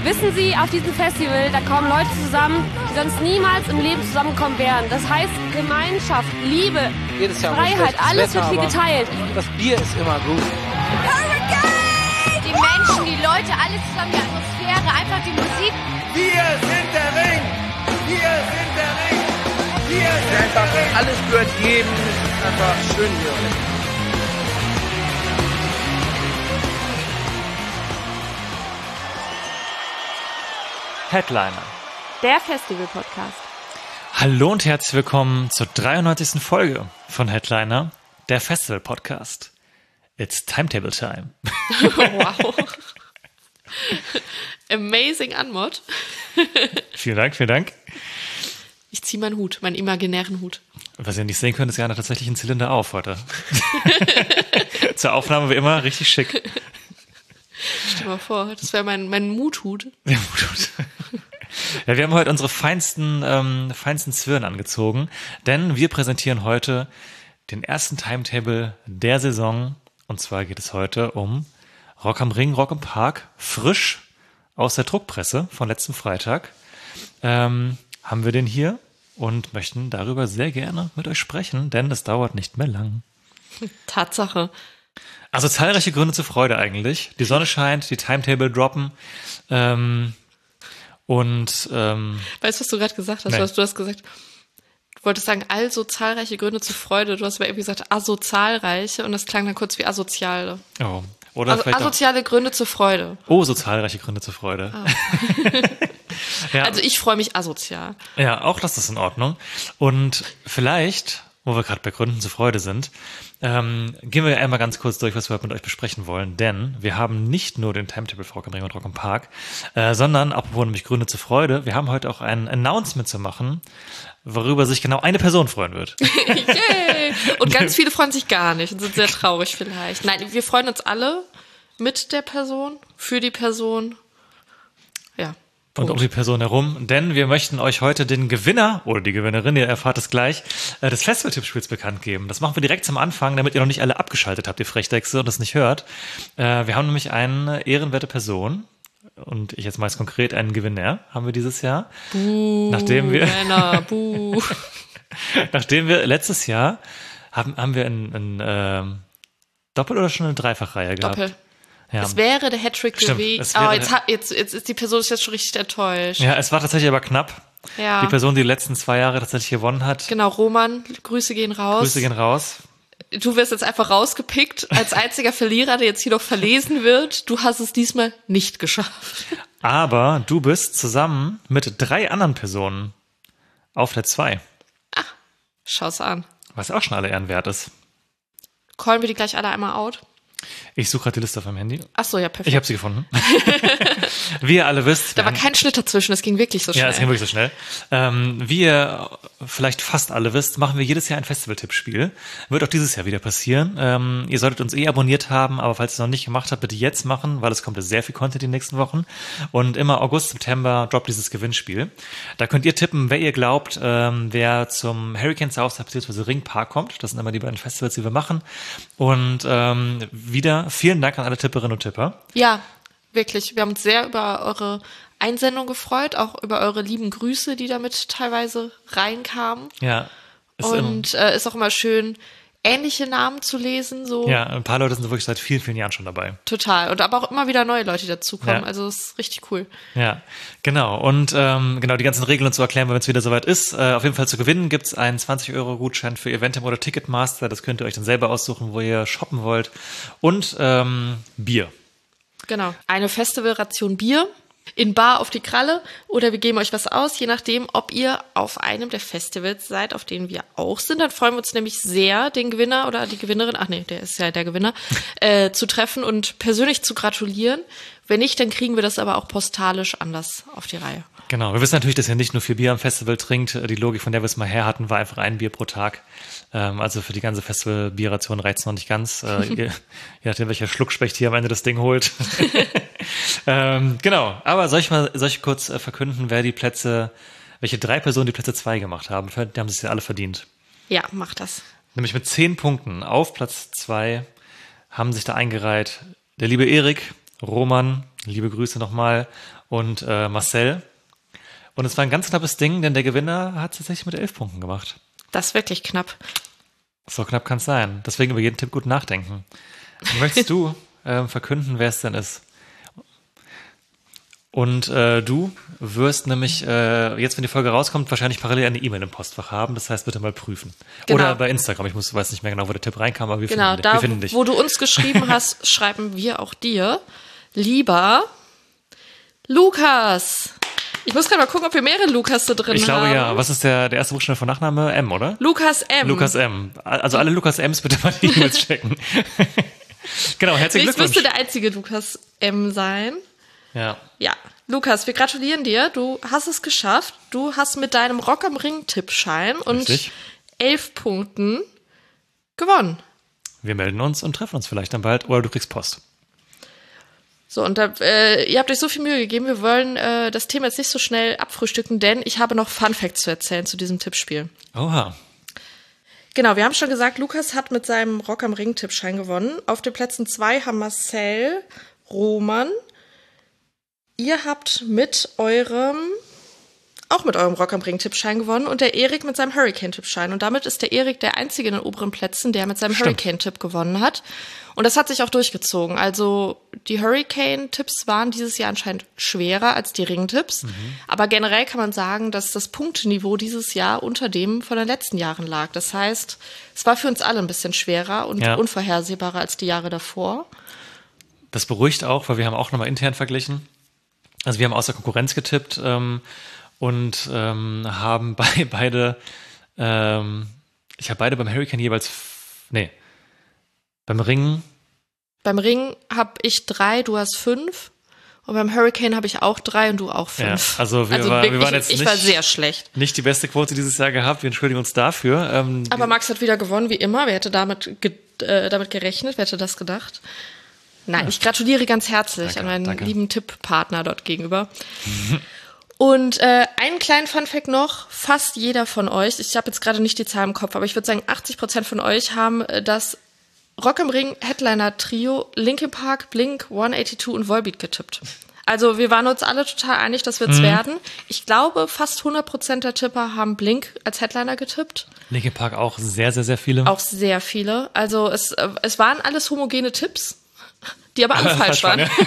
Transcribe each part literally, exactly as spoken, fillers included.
Wissen Sie, auf diesem Festival, da kommen Leute zusammen, die sonst niemals im Leben zusammenkommen wären. Das heißt Gemeinschaft, Liebe, Jedes Jahr Freiheit, alles Wetter, wird hier geteilt. Das Bier ist immer gut. Die Menschen, die Leute, alles zusammen, die Atmosphäre, einfach die Musik. Wir sind der Ring! Wir sind der Ring! Wir sind Einfach der Ring! alles gehört jedem. Es ist einfach schön hier. Headliner. Der Festival-Podcast. Hallo und herzlich willkommen zur dreiundneunzigsten Folge von Headliner, der Festival-Podcast. It's Timetable Time. Wow. Amazing Anmod. Vielen Dank, vielen Dank. Ich ziehe meinen Hut, meinen imaginären Hut. Was ihr nicht sehen könnt, ist Jana tatsächlich ein Zylinder auf heute. Zur Aufnahme wie immer richtig schick. Stell mal vor, das wäre mein, mein Muthut. Der Muthut. Ja, wir haben heute unsere feinsten, ähm, feinsten Zwirn angezogen, denn wir präsentieren heute den ersten Timetable der Saison. Und zwar geht es heute um Rock am Ring, Rock im Park, frisch aus der Druckpresse von letzten Freitag. Ähm, haben wir den hier und möchten darüber sehr gerne mit euch sprechen, denn es dauert nicht mehr lang. Tatsache. Also zahlreiche Gründe zur Freude eigentlich. Die Sonne scheint, die Timetable droppen. Ähm, und ähm, Weißt du, was du gerade gesagt hast? Nee. Du hast, du hast gesagt, du wolltest sagen, also zahlreiche Gründe zur Freude. Du hast aber irgendwie gesagt, asozialreiche und das klang dann kurz wie asoziale. oh, oder Also vielleicht asoziale Gründe zur Freude. auch, oh, so zahlreiche Gründe zur Freude. ja, Also ich freue mich asozial. ja, auch das ist in Ordnung. Und vielleicht, wo wir gerade bei Gründen zur Freude sind, ähm, gehen wir einmal ganz kurz durch, was wir mit euch besprechen wollen, denn wir haben nicht nur den Timetable für Rock am Ring und Rock im Park, äh, sondern, apropos nämlich Gründe zur Freude, wir haben heute auch ein Announcement zu machen, worüber sich genau eine Person freuen wird. Yay! Und ganz viele freuen sich gar nicht und sind sehr traurig vielleicht. Nein, wir freuen uns alle mit der Person, für die Person. Ja. Und um die Person herum, denn wir möchten euch heute den Gewinner oder die Gewinnerin, ihr erfahrt es gleich, äh, des Festival-Tippspiels bekannt geben. Das machen wir direkt zum Anfang, damit ihr noch nicht alle abgeschaltet habt, ihr Frechdechse, und das nicht hört. Äh, wir haben nämlich eine ehrenwerte Person, und ich jetzt meist konkret einen Gewinner, haben wir dieses Jahr. Buh, Nachdem wir, Männer, buh. nachdem wir letztes Jahr, haben, haben wir ein, ein ähm, Doppel- oder schon eine Dreifachreihe gehabt? Doppel. Ja. Es wäre der Hattrick Stimmt, gewesen. es wäre Oh, jetzt, der- ha- jetzt, jetzt ist die Person jetzt schon richtig enttäuscht. Ja, es war tatsächlich aber knapp. Ja. Die Person, die die letzten zwei Jahre tatsächlich gewonnen hat. Genau, Roman, Grüße gehen raus. Grüße gehen raus. Du wirst jetzt einfach rausgepickt als einziger Verlierer, der jetzt hier noch verlesen wird. Du hast es diesmal nicht geschafft. Aber du bist zusammen mit drei anderen Personen auf der zwei, Schau's an. was auch schon alle Ehren wert ist. Callen wir die gleich alle einmal out? Ich suche gerade die Liste auf meinem Handy. Ach so, ja, perfekt. Ich habe sie gefunden. Wie ihr alle wisst. Da wir war haben- kein Schnitt dazwischen, das ging wirklich so schnell. Ja, es ging wirklich so schnell. Ähm, wie ihr vielleicht fast alle wisst, machen wir jedes Jahr ein Festival-Tippspiel. Wird auch dieses Jahr wieder passieren. Ähm, ihr solltet uns eh abonniert haben, aber falls ihr es noch nicht gemacht habt, bitte jetzt machen, weil es kommt sehr viel Content in den nächsten Wochen. Und immer August, September droppt dieses Gewinnspiel. Da könnt ihr tippen, wer ihr glaubt, ähm, wer zum Hurricane Southside bzw. Ringpark kommt. Das sind immer die beiden Festivals, die wir machen. Und ähm, wieder vielen Dank an alle Tipperinnen und Tipper. Ja, wirklich. Wir haben uns sehr über eure Einsendung gefreut, auch über eure lieben Grüße, die damit teilweise reinkamen. Ja. Ist im- Und äh, ist auch immer schön, ähnliche Namen zu lesen, so ja, ein paar Leute sind wirklich seit vielen, vielen Jahren schon dabei. total. Und aber auch immer wieder neue Leute, die dazukommen. Ja. Also es ist richtig cool. Ja, genau. Und ähm, genau die ganzen Regeln und so erklären wir, wenn es wieder soweit ist. Äh, auf jeden Fall zu gewinnen gibt's einen zwanzig Euro Gutschein für Eventim oder Ticketmaster. Das könnt ihr euch dann selber aussuchen, wo ihr shoppen wollt. Und ähm, Bier. Genau. Eine Festivalration Bier in Bar auf die Kralle oder wir geben euch was aus, je nachdem, ob ihr auf einem der Festivals seid, auf denen wir auch sind. Dann freuen wir uns nämlich sehr, den Gewinner oder die Gewinnerin, ach nee, der ist ja der Gewinner, äh, zu treffen und persönlich zu gratulieren. Wenn nicht, dann kriegen wir das aber auch postalisch anders auf die Reihe. Genau. Wir wissen natürlich, dass ihr nicht nur vier Bier am Festival trinkt. Die Logik, von der wir es mal her hatten, war einfach ein Bier pro Tag. Ähm, also für die ganze Festival-Bierration reicht es noch nicht ganz. Äh, ihr, je nachdem, welcher Schluckspecht hier am Ende das Ding holt. ähm, genau. Aber soll ich mal, soll ich kurz äh, verkünden, wer die Plätze, welche drei Personen die Plätze zwei gemacht haben? Die haben sich ja alle verdient. Ja, mach das. Nämlich mit zehn Punkten auf Platz zwei haben sich da eingereiht der liebe Erik, Roman, liebe Grüße nochmal, und äh, Marcel. Und es war ein ganz knappes Ding, denn der Gewinner hat es tatsächlich mit elf Punkten gemacht. Das ist wirklich knapp. So knapp kann es sein. Deswegen über jeden Tipp gut nachdenken. Möchtest du äh, verkünden, wer es denn ist? Und äh, du wirst nämlich, äh, jetzt wenn die Folge rauskommt, wahrscheinlich parallel eine E-Mail im Postfach haben. Das heißt, bitte mal prüfen. Genau. Oder bei Instagram. Ich muss, weiß nicht mehr genau, wo der Tipp reinkam, aber wir, Genau, finden, da, wir finden dich. wo du uns geschrieben hast, schreiben wir auch dir. Lieber Lukas. Ich muss gerade mal gucken, ob wir mehrere Lukas da drin haben. Ich glaube ja. Was ist der, der erste Buchstabe von Nachname? M, oder? Lukas M. Lukas M. Also alle Lukas M's bitte mal die E-Mails checken. Genau, herzlichen Ich Glückwunsch. müsste der einzige Lukas M sein. Ja. Ja, Lukas, wir gratulieren dir. Du hast es geschafft. Du hast mit deinem Rock am Ring-Tippschein und Richtig. elf Punkten gewonnen. Wir melden uns und treffen uns vielleicht dann bald oder du kriegst Post. So, und da, äh, ihr habt euch so viel Mühe gegeben. Wir wollen äh, das Thema jetzt nicht so schnell abfrühstücken, denn ich habe noch Fun Facts zu erzählen zu diesem Tippspiel. Oha. Genau, wir haben schon gesagt, Lukas hat mit seinem Rock am Ring-Tippschein gewonnen. Auf den Plätzen zwei haben Marcel, Roman. Ihr habt mit eurem, auch mit eurem Rock am Ring-Tippschein gewonnen und der Erik mit seinem Hurricane-Tippschein. Und damit ist der Erik der Einzige in den oberen Plätzen, der mit seinem Stimmt. Hurricane-Tipp gewonnen hat. Und das hat sich auch durchgezogen. Also die Hurricane-Tipps waren dieses Jahr anscheinend schwerer als die Ring-Tipps. Mhm. Aber generell kann man sagen, dass das Punkteniveau dieses Jahr unter dem von den letzten Jahren lag. Das heißt, es war für uns alle ein bisschen schwerer und Ja. unvorhersehbarer als die Jahre davor. Das beruhigt auch, weil wir haben auch nochmal intern verglichen. Also wir haben außer Konkurrenz getippt ähm, und ähm, haben bei, beide, ähm, ich habe beide beim Hurricane jeweils, f- nee, beim Ring, Beim Ring habe ich drei, du hast fünf. Und beim Hurricane habe ich auch drei und du auch fünf. Ja, also wir war- wir wirklich, waren jetzt ich war nicht- sehr schlecht. nicht die beste Quote dieses Jahr gehabt. Wir entschuldigen uns dafür. Ähm, Aber Max hat wieder gewonnen, wie immer. Wer hätte damit, ge äh, damit gerechnet? Wer hätte das gedacht? Nein, ich gratuliere ganz herzlich Danke, an meinen danke. lieben Tipppartner dort gegenüber. Und äh, einen kleinen Funfact noch, fast jeder von euch, ich habe jetzt gerade nicht die Zahl im Kopf, aber ich würde sagen, achtzig Prozent von euch haben äh, das Rock am Ring Headliner Trio Linkin Park, Blink, hundertzweiundachtzig und Volbeat getippt. Also wir waren uns alle total einig, das wird's werden. Ich glaube, fast hundert Prozent der Tipper haben Blink als Headliner getippt. Linkin Park auch sehr, sehr, sehr viele. Auch sehr viele. Also es, äh, es waren alles homogene Tipps, die aber alle falsch waren. Ja.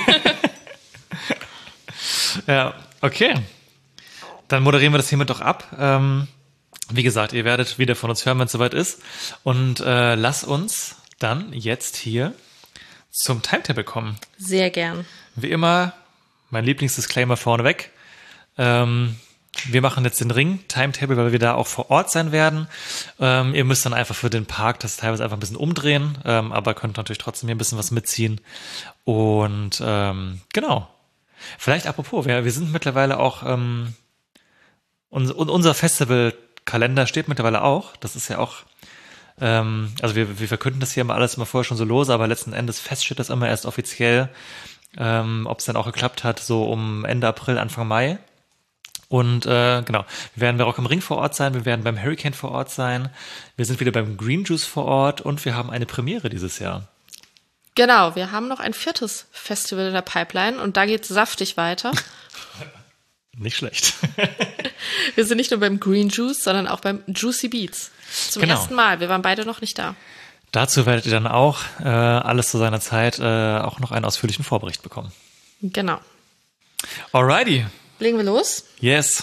Ja, okay. Dann moderieren wir das hiermit doch ab. Ähm, wie gesagt, ihr werdet wieder von uns hören, wenn es soweit ist. Und äh, lass uns dann jetzt hier zum Timetable kommen. Sehr gern. Wie immer, mein Lieblingsdisclaimer vorneweg. Ähm, wir machen jetzt den Ring-Timetable, weil wir da auch vor Ort sein werden. Ähm, ihr müsst dann einfach für den Park das teilweise einfach ein bisschen umdrehen, ähm, aber könnt natürlich trotzdem hier ein bisschen was mitziehen. Und ähm, genau. Vielleicht apropos, wir, wir sind mittlerweile auch, ähm, uns, unser Festivalkalender steht mittlerweile auch. Das ist ja auch, ähm, also wir, wir verkünden das hier immer alles immer vorher schon so lose, aber letzten Endes fest steht das immer erst offiziell, ähm, ob es dann auch geklappt hat, so um Ende April, Anfang Mai. Und äh, genau, wir werden bei Rock am Ring vor Ort sein, wir werden beim Hurricane vor Ort sein, wir sind wieder beim Green Juice vor Ort und wir haben eine Premiere dieses Jahr. Genau, wir haben noch ein viertes Festival in der Pipeline und da geht's saftig weiter. Nicht schlecht. Wir sind nicht nur beim Green Juice, sondern auch beim Juicy Beats. Zum Genau. ersten Mal. Wir waren beide noch nicht da. Dazu werdet ihr dann auch äh, alles zu seiner Zeit äh, auch noch einen ausführlichen Vorbericht bekommen. Genau. Alrighty. Legen wir los. Yes.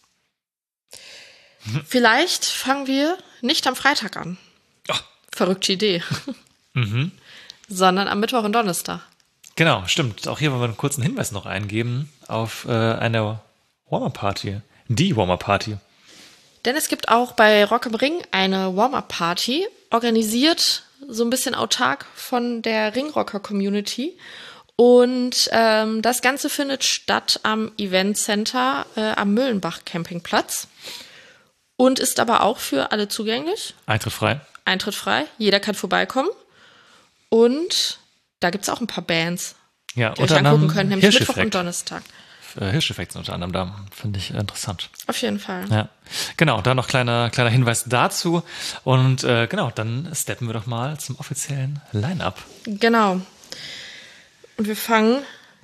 Vielleicht fangen wir nicht am Freitag an. Oh. Verrückte Idee. Mhm. Sondern am Mittwoch und Donnerstag. Genau, stimmt. Auch hier wollen wir einen kurzen Hinweis noch eingeben auf äh, eine Warm-Up-Party. Die Warm-Up-Party. Denn es gibt auch bei Rock am Ring eine Warm-Up-Party, organisiert so ein bisschen autark von der Ringrocker-Community. Und ähm, das Ganze findet statt am Event Center äh, am Müllenbach Campingplatz und ist aber auch für alle zugänglich. Eintritt frei. Eintritt frei, jeder kann vorbeikommen. Und da gibt's auch ein paar Bands, Ja, die euch angucken könnt, nämlich Mittwoch und Hirscheffekt. Donnerstag. Äh, Hirscheffekt sind unter anderem da. Finde ich äh, interessant. Auf jeden Fall. Ja, genau, da noch kleiner kleiner Hinweis dazu. Und äh, genau, dann steppen wir doch mal zum offiziellen Line-Up. Genau. Und wir fangen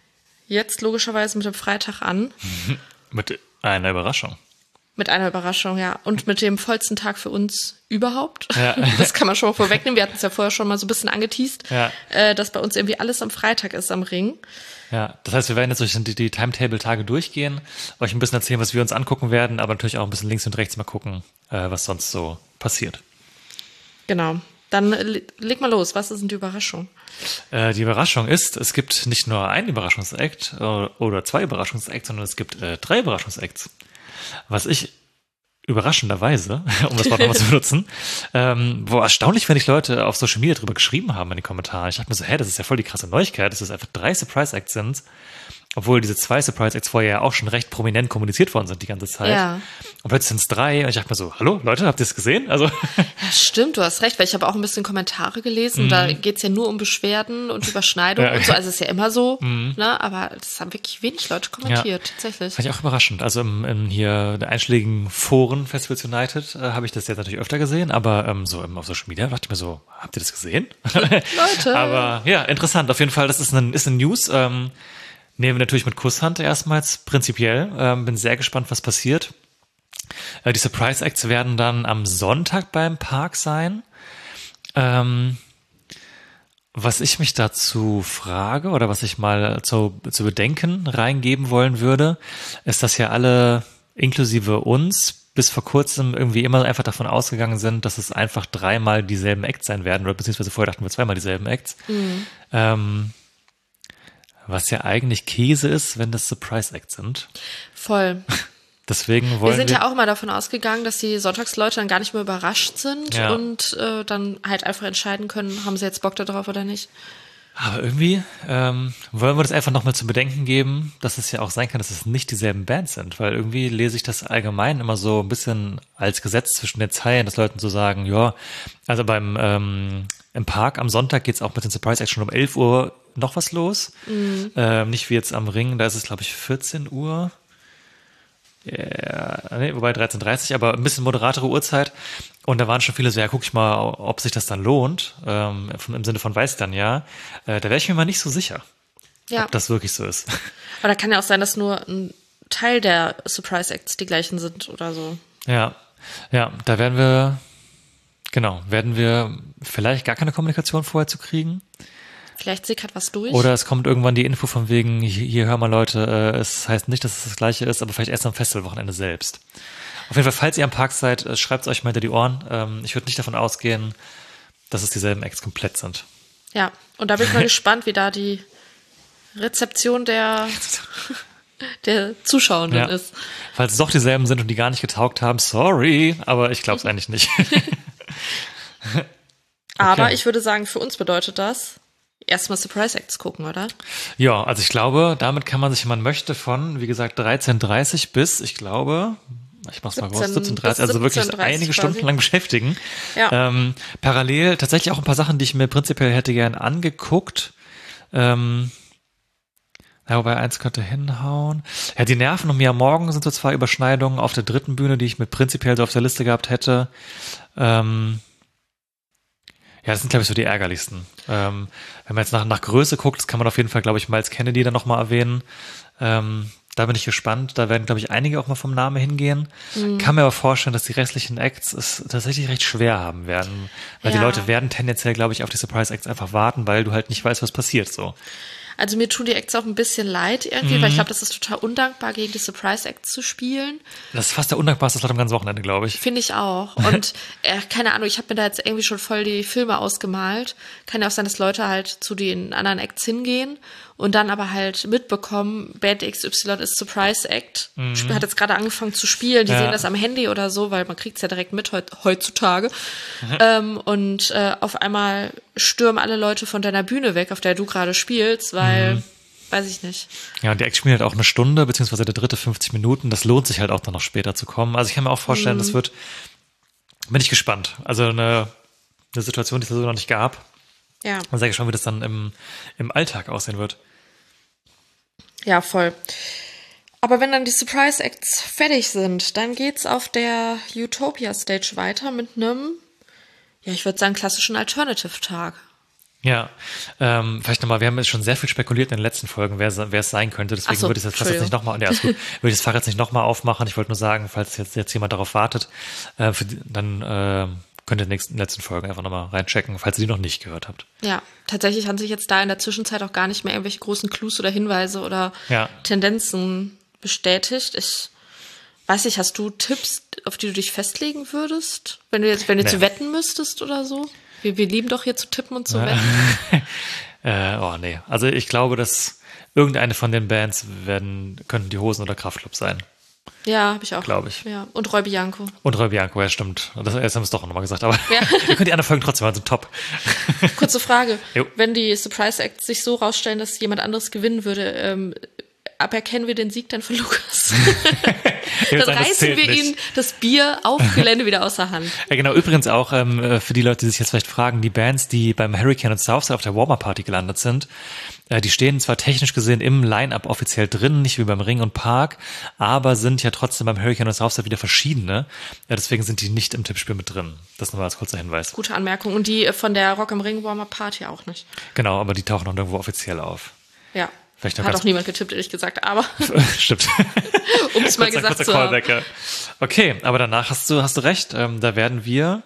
jetzt logischerweise mit dem Freitag an. Mit einer Überraschung. Mit einer Überraschung, ja. Und mit dem vollsten Tag für uns überhaupt. Ja. Das kann man schon mal vorwegnehmen. Wir hatten es ja vorher schon mal so ein bisschen angeteast, Ja. äh, dass bei uns irgendwie alles am Freitag ist am Ring. Ja, das heißt, wir werden jetzt durch die, die Timetable-Tage durchgehen, euch ein bisschen erzählen, was wir uns angucken werden, aber natürlich auch ein bisschen links und rechts mal gucken, äh, was sonst so passiert. Genau. Dann le- leg mal los. Was ist denn die Überraschung? Äh, die Überraschung ist, es gibt nicht nur ein Überraschungsakt äh, oder zwei Überraschungsacts, sondern es gibt äh, drei Überraschungsacts. Was ich überraschenderweise, um das Wort nochmal zu benutzen, ähm, wo erstaunlich wenig Leute auf Social Media drüber geschrieben haben in den Kommentaren. Ich dachte mir so, hä, das ist ja voll die krasse Neuigkeit, dass es einfach drei Surprise-Acts sind, obwohl diese zwei Surprise-Acts vorher ja auch schon recht prominent kommuniziert worden sind die ganze Zeit. Ja. Und plötzlich sind es drei und ich dachte mir so, hallo Leute, habt ihr es gesehen? Also Ja, stimmt, du hast recht, weil ich habe auch ein bisschen Kommentare gelesen. Da geht's ja nur um Beschwerden und Überschneidungen Ja. und so. Also es ist ja immer so, ne? Aber das haben wirklich wenig Leute kommentiert, tatsächlich. Fand ich auch überraschend. Also im, in hier der einschlägigen Foren Festivals United äh, habe ich das jetzt natürlich öfter gesehen, aber ähm, so im, auf Social Media dachte ich mir so, habt ihr das gesehen? Leute. Aber ja, interessant. Auf jeden Fall, das ist eine, ist eine News. Ähm, nehmen wir natürlich mit Kusshand erstmals prinzipiell. Ähm, bin sehr gespannt, was passiert. Äh, die Surprise Acts werden dann am Sonntag beim Park sein. Ähm, Was ich mich dazu frage oder was ich mal zu, zu bedenken reingeben wollen würde, ist, dass ja alle inklusive uns bis vor kurzem irgendwie immer einfach davon ausgegangen sind, dass es einfach dreimal dieselben Acts sein werden oder beziehungsweise vorher dachten wir zweimal dieselben Acts. Mhm. Ähm, was ja eigentlich Käse ist, wenn das Surprise-Acts sind. Voll. Deswegen wollen Wir sind wir ja auch immer davon ausgegangen, dass die Sonntagsleute dann gar nicht mehr überrascht sind Ja. und äh, dann halt einfach entscheiden können, haben sie jetzt Bock da drauf oder nicht. Aber irgendwie ähm, wollen wir das einfach nochmal zu bedenken geben, dass es ja auch sein kann, dass es nicht dieselben Bands sind, weil irgendwie lese ich das allgemein immer so ein bisschen als Gesetz zwischen den Zeilen, dass Leuten so sagen, ja, also beim ähm, im Park am Sonntag geht's auch mit den Surprise Acts schon um elf Uhr noch was los. Mhm. Ähm, nicht wie jetzt am Ring, da ist es glaube ich vierzehn Uhr. Ja, nee, wobei dreizehn Uhr dreißig, aber ein bisschen moderatere Uhrzeit. Und da waren schon viele so, ja, guck ich mal, ob sich das dann lohnt. Ähm, im Sinne von weiß dann ja. Äh, da wäre ich mir mal nicht so sicher, Ja. ob das wirklich so ist. Aber da kann ja auch sein, dass nur ein Teil der Surprise Acts die gleichen sind oder so. Ja, ja, da werden wir, genau, werden wir vielleicht gar keine Kommunikation vorher zu kriegen. Vielleicht sickert was durch. Oder es kommt irgendwann die Info von wegen, hier, hier hör mal Leute, äh, es heißt nicht, dass es das gleiche ist, aber vielleicht erst am Festivalwochenende selbst. Auf jeden Fall, falls ihr am Park seid, äh, schreibt es euch mal hinter die Ohren. Ähm, ich würde nicht davon ausgehen, dass es dieselben Acts komplett sind. Ja, und da bin ich mal gespannt, wie da die Rezeption der, der Zuschauenden Ja. ist. Falls es doch dieselben sind und die gar nicht getaugt haben, sorry, aber ich glaube es eigentlich nicht. Aber Okay. ich würde sagen, für uns bedeutet das erstmal Surprise Acts gucken, oder? Ja, also ich glaube, damit kann man sich, wenn man möchte, von, wie gesagt, dreizehn Uhr dreißig bis, ich glaube, ich mach's mal groß, siebzehn Uhr dreißig, also wirklich siebzehn Uhr dreißig einige quasi. Stunden lang beschäftigen. Ja. Ähm, parallel tatsächlich auch ein paar Sachen, die ich mir prinzipiell hätte gern angeguckt. Ähm, ja, wobei eins könnte hinhauen. Ja, die Nerven um mir am Morgen sind so zwei Überschneidungen auf der dritten Bühne, die ich mir prinzipiell so auf der Liste gehabt hätte. Ähm, Ja, das sind, glaube ich, so die ärgerlichsten. Ähm, wenn man jetzt nach, nach Größe guckt, das kann man auf jeden Fall, glaube ich, Miles Kennedy dann nochmal erwähnen. Ähm, da bin ich gespannt. Da werden, glaube ich, einige auch mal vom Namen hingehen. Mhm. Kann mir aber vorstellen, dass die restlichen Acts es tatsächlich recht schwer haben werden. Weil Ja. die Leute werden tendenziell, glaube ich, auf die Surprise Acts einfach warten, weil du halt nicht weißt, was passiert so. Also mir tun die Acts auch ein bisschen leid irgendwie, weil ich glaube, das ist total undankbar, gegen die Surprise Acts zu spielen. Das ist fast der undankbarste Slot am ganzen Wochenende, glaube ich. Finde ich auch. Und äh, keine Ahnung, ich habe mir da jetzt irgendwie schon voll die Filme ausgemalt. Kann ja auch sein, dass Leute halt zu den anderen Acts hingehen und dann aber halt mitbekommen, Band X Y ist Surprise Act. Mhm. Hat jetzt gerade angefangen zu spielen. Die Ja. sehen das am Handy oder so, weil man kriegt's ja direkt mit heut, heutzutage. Mhm. Ähm, und äh, auf einmal stürmen alle Leute von deiner Bühne weg, auf der du gerade spielst, weil, mhm. weiß ich nicht. Ja, und die Acts spielen halt auch eine Stunde, beziehungsweise der dritte fünfzig Minuten. Das lohnt sich halt auch dann noch später zu kommen. Also ich kann mir auch vorstellen, Mhm. das wird, bin ich gespannt. Also eine, eine Situation, die es so noch nicht gab. Ja. Dann sage ich schon, wie das dann im, im Alltag aussehen wird. Ja, voll. Aber wenn dann die Surprise Acts fertig sind, dann geht's auf der Utopia Stage weiter mit einem, ja, ich würde sagen, klassischen Alternative-Tag. Ja, ähm, vielleicht nochmal, wir haben jetzt schon sehr viel spekuliert in den letzten Folgen, wer, wer es sein könnte, deswegen so, würde ich das fast jetzt nicht nochmal, ja, ist gut, würde ich das Fach jetzt nicht nochmal aufmachen. Ich wollte nur sagen, falls jetzt, jetzt jemand darauf wartet, äh, für die, dann äh, könnt ihr in den nächsten, letzten Folgen einfach nochmal reinchecken, falls ihr die noch nicht gehört habt. Ja, tatsächlich haben sich jetzt da in der Zwischenzeit auch gar nicht mehr irgendwelche großen Clues oder Hinweise oder Ja. Tendenzen bestätigt. Ich weiß nicht, hast du Tipps, auf die du dich festlegen würdest? Wenn du jetzt, wenn du Nee. zu wetten müsstest oder so? Wir, wir lieben doch hier zu tippen und zu wetten. äh, oh nee, also ich glaube, dass irgendeine von den Bands werden, könnten die Hosen oder Kraftklub sein. Ja, habe ich auch. Glaube ich. Ja. Und Roy Bianco. Und Roy Bianco, ja stimmt. Das, jetzt haben wir es doch nochmal gesagt, aber Ja. ihr könnt die anderen Folgen trotzdem mal so top. Kurze Frage. Jo. Wenn die Surprise Acts sich so rausstellen, dass jemand anderes gewinnen würde, ähm, aberkennen wir den Sieg dann von Lukas? Ich würd Dann sagen, das reißen zählt wir nicht. ihm das Bier auf Gelände wieder außer Hand. Ja, genau, übrigens auch ähm, für die Leute, die sich jetzt vielleicht fragen, die Bands, die beim Hurricane und Southside auf der Warmer-Party gelandet sind, äh, die stehen zwar technisch gesehen im Line-Up offiziell drin, nicht wie beim Ring und Park, aber sind ja trotzdem beim Hurricane und Southside wieder verschiedene. Ja, deswegen sind die nicht im Tippspiel mit drin. Das nochmal als kurzer Hinweis. Gute Anmerkung. Und die von der Rock am Ring Warmer Party auch nicht. Genau, aber die tauchen noch nirgendwo offiziell auf. Ja. Vielleicht noch Hat ganz- auch niemand getippt, ehrlich gesagt, aber Stimmt. um es mal Kurzer- gesagt kurzer zu haben. Callback, ja. Okay, aber danach hast du, hast du recht. Ähm, da werden wir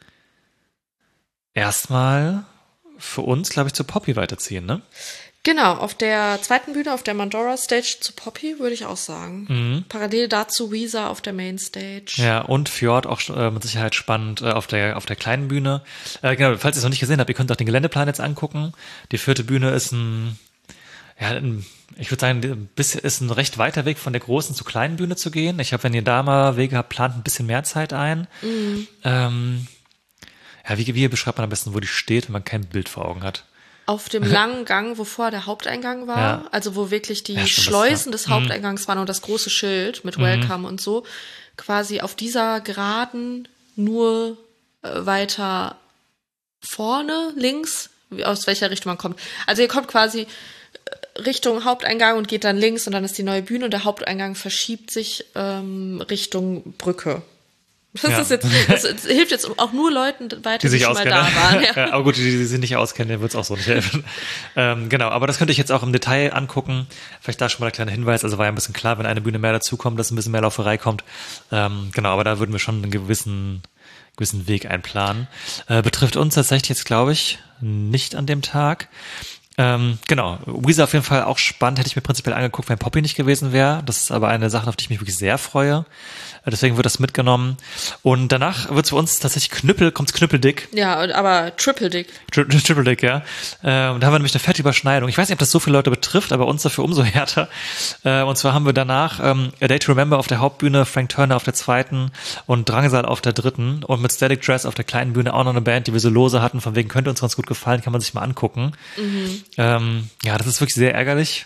erstmal für uns, glaube ich, zu Poppy weiterziehen, ne? Genau, auf der zweiten Bühne, auf der Mandora Stage zu Poppy, würde ich auch sagen. Parallel dazu Weezer auf der Main Stage. Ja, und Fjord auch äh, mit Sicherheit spannend äh, auf der auf der kleinen Bühne. Äh, genau, falls ihr es noch nicht gesehen habt, ihr könnt auch den Geländeplan jetzt angucken. Die vierte Bühne ist ein, ja, ein, ich würde sagen, ein bisschen, ist ein recht weiter Weg von der großen zur kleinen Bühne zu gehen. Ich habe, wenn ihr da mal Wege habt, plant ein bisschen mehr Zeit ein. Mhm. Ähm, ja, wie, wie beschreibt man am besten, wo die steht, wenn man kein Bild vor Augen hat? Auf dem langen Gang, wo vorher der Haupteingang war, Ja. also wo wirklich die Ja, stimmt, das Schleusen war- des Haupteingangs waren und das große Schild mit Welcome und so, quasi auf dieser Geraden nur äh, weiter vorne, links, wie- aus welcher Richtung man kommt. Also ihr kommt quasi äh, Richtung Haupteingang und geht dann links und dann ist die neue Bühne und der Haupteingang verschiebt sich ähm, Richtung Brücke. Das, Ja. ist jetzt, das, das hilft jetzt auch nur Leuten weiter, Die die, sich schon mal auskennen. da waren. Ja. Ja, aber gut, die, die sich nicht auskennen, denen wird es auch so nicht helfen. ähm, genau, aber das könnte ich jetzt auch im Detail angucken. Vielleicht da schon mal ein kleiner Hinweis. Also war ja ein bisschen klar, wenn eine Bühne mehr dazukommt, dass ein bisschen mehr Lauferei kommt. Ähm, genau, aber da würden wir schon einen gewissen, gewissen Weg einplanen. Äh, betrifft uns tatsächlich jetzt, glaube ich, nicht an dem Tag. Ähm, genau, Weezer auf jeden Fall auch spannend, hätte ich mir prinzipiell angeguckt, wenn Poppy nicht gewesen wäre. Das ist aber eine Sache, auf die ich mich wirklich sehr freue. Äh, Deswegen wird das mitgenommen. Und danach wird es für uns tatsächlich Knüppel, kommt's knüppeldick. Ja, und- aber Triple Dick. Tri- Triple Dick, ja. Äh, und da haben wir nämlich eine fette Überschneidung. Ich weiß nicht, ob das so viele Leute betrifft, aber uns dafür umso härter. Äh, und zwar haben wir danach ähm, A Day to Remember auf der Hauptbühne, Frank Turner auf der zweiten und Drangsal auf der dritten. Und mit Static Dress auf der kleinen Bühne auch noch eine Band, die wir so lose hatten. Von wegen könnte uns ganz gut gefallen, kann man sich mal angucken. Ähm, ja, das ist wirklich sehr ärgerlich.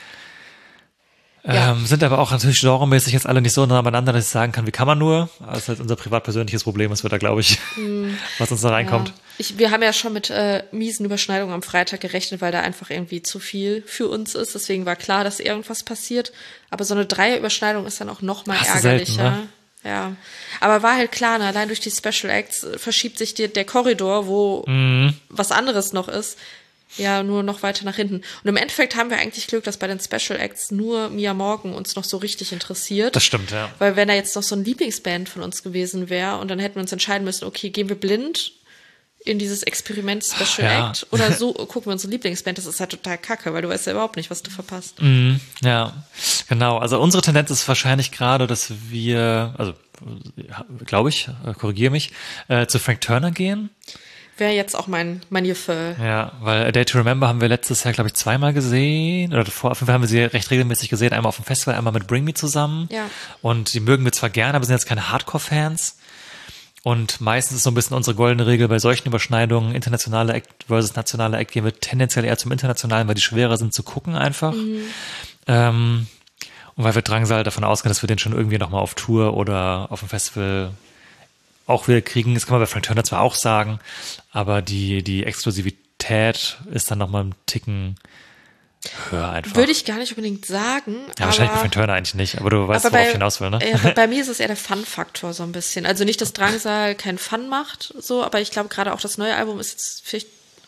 Ja. Ähm, sind aber auch natürlich genremäßig jetzt alle nicht so nah beieinander, dass ich sagen kann, wie kann man nur. Das ist halt unser privat-persönliches Problem, das wird da, glaube ich, was uns da reinkommt. Ja. Ich, wir haben ja schon mit äh, miesen Überschneidungen am Freitag gerechnet, weil da einfach irgendwie zu viel für uns ist. Deswegen war klar, dass irgendwas passiert. Aber so eine Dreierüberschneidung ist dann auch noch mal Hast du ärgerlicher. selten, ne? Ja, aber war halt klar, ne? Allein durch die Special Acts äh, verschiebt sich die, der Korridor, wo Mhm. was anderes noch ist, ja nur noch weiter nach hinten. Und im Endeffekt haben wir eigentlich Glück, dass bei den Special Acts nur Mia Morgan uns noch so richtig interessiert. Das stimmt, ja. Weil wenn da jetzt noch so ein Lieblingsband von uns gewesen wäre und dann hätten wir uns entscheiden müssen, okay, gehen wir blind in dieses Experiment Special Ja. Act oder so gucken wir unsere Lieblingsband, das ist halt total kacke, weil du weißt ja überhaupt nicht, was du verpasst. Mhm, ja, genau. Also unsere Tendenz ist wahrscheinlich gerade, dass wir, also glaube ich, äh, korrigiere mich, äh, zu Frank Turner gehen. Wäre jetzt auch mein, mein Gefühl. Ja, weil A Day to Remember haben wir letztes Jahr, glaube ich, zweimal gesehen. Oder davor, auf jeden Fall haben wir sie recht regelmäßig gesehen. Einmal auf dem Festival, einmal mit Bring Me zusammen. Ja. Und die mögen wir zwar gerne, aber sind jetzt keine Hardcore-Fans. Und meistens ist so ein bisschen unsere goldene Regel bei solchen Überschneidungen, internationale Act versus nationale Act, gehen wir tendenziell eher zum Internationalen, weil die schwerer sind zu gucken einfach. Ähm, und weil wir Drangsal davon ausgehen, dass wir den schon irgendwie nochmal auf Tour oder auf dem Festival auch wieder kriegen. Das kann man bei Frank Turner zwar auch sagen, aber die, die Exklusivität ist dann nochmal einen Ticken höher einfach. Würde ich gar nicht unbedingt sagen. ja, wahrscheinlich bei aber, Frank Turner eigentlich nicht, aber du weißt, aber worauf bei, ich hinaus will, ne? äh, bei, bei mir ist es eher der Fun-Faktor so ein bisschen. Also nicht, dass Drangsal keinen Fun macht, so, aber ich glaube gerade auch das neue Album ist jetzt vielleicht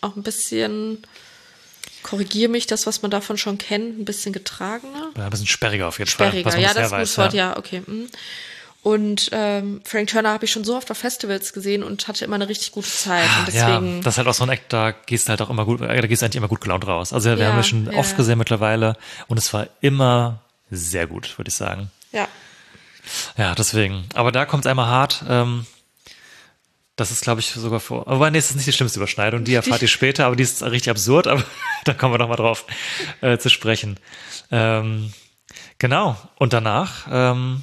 auch ein bisschen, korrigiere mich, das, was man davon schon kennt, ein bisschen getragener. Ja, ein bisschen sperriger auf jeden Sperriger, Fall. ja, das ist ein weiß, gutes Wort, ja, ja okay. Mhm. Und ähm, Frank Turner habe ich schon so oft auf Festivals gesehen und hatte immer eine richtig gute Zeit. Und deswegen, ja, das ist halt auch so ein Act, da gehst du halt auch immer gut, da gehst du eigentlich immer gut gelaunt raus. Also wir Ja, haben wir schon ja. oft gesehen mittlerweile und es war immer sehr gut, würde ich sagen. ja. Ja, deswegen. Aber da kommt es einmal hart. Ähm, das ist, glaube ich, sogar vor. Aber nee, das ist nicht die schlimmste Überschneidung. Die erfahrt ihr später, aber die ist richtig absurd. Aber da kommen wir noch mal drauf äh, zu sprechen. Ähm, genau. Und danach ähm,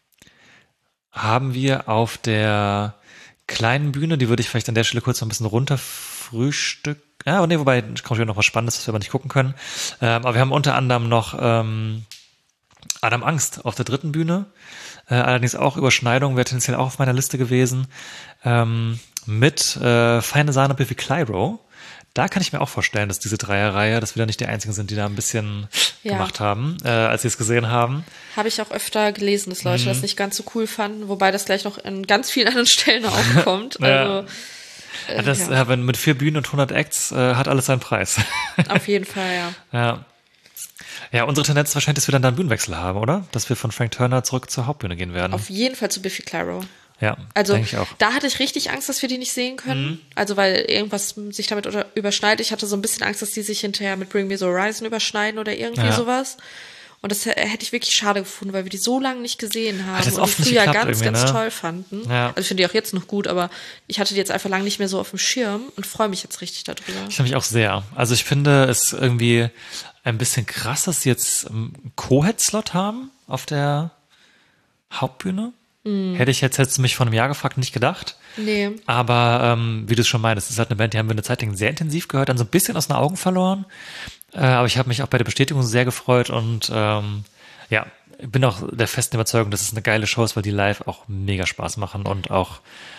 haben wir auf der kleinen Bühne, die würde ich vielleicht an der Stelle kurz noch ein bisschen runter frühstücken. Ja, aber nee, wobei kommt hier noch was Spannendes, was wir aber nicht gucken können. Ähm, aber wir haben unter anderem noch ähm, Adam Angst auf der dritten Bühne. Äh, allerdings auch Überschneidung, wäre tendenziell auch auf meiner Liste gewesen. Ähm, mit äh, Feine Sahne Biffy Clyro. Da kann ich mir auch vorstellen, dass diese Dreierreihe, dass wir da nicht die Einzigen sind, die da ein bisschen Ja. gemacht haben, äh, als sie es gesehen haben. Habe ich auch öfter gelesen, dass Mhm. Leute das nicht ganz so cool fanden, wobei das gleich noch in ganz vielen anderen Stellen aufkommt. Ja. Also, äh, Das, ja, äh, wenn mit vier Bühnen und hundert Acts äh, hat alles seinen Preis. auf jeden Fall, ja. Ja. Ja, unsere Tendenz ist wahrscheinlich, dass wir dann da einen Bühnenwechsel haben, oder? Dass wir von Frank Turner zurück zur Hauptbühne gehen werden. Auf jeden Fall zu Biffy Clyro. Ja, Also denke ich auch. da hatte ich richtig Angst, dass wir die nicht sehen können. Mhm. Also weil irgendwas sich damit oder- überschneidet. Ich hatte so ein bisschen Angst, dass die sich hinterher mit Bring Me the Horizon überschneiden oder irgendwie Ja. sowas. Und das h- hätte ich wirklich schade gefunden, weil wir die so lange nicht gesehen haben das und oft die nicht früher geklappt ganz, irgendwie, ganz ne? toll fanden. Ja. Also ich finde die auch jetzt noch gut, aber ich hatte die jetzt einfach lange nicht mehr so auf dem Schirm und freue mich jetzt richtig darüber. Ich mich auch sehr. Also ich finde es irgendwie ein bisschen krass, dass sie jetzt einen Co-Head-Slot haben auf der Hauptbühne. Mhm. Hätte ich jetzt, hättest du mich vor einem Jahr gefragt, nicht gedacht. Nee. Aber ähm, wie du es schon meinst, es ist halt eine Band, die haben wir eine Zeit lang sehr intensiv gehört, dann so ein bisschen aus den Augen verloren. Äh, aber ich habe mich auch bei der Bestätigung sehr gefreut und ähm, ja, bin auch der festen Überzeugung, dass es eine geile Show ist, weil die live auch mega Spaß machen und auch,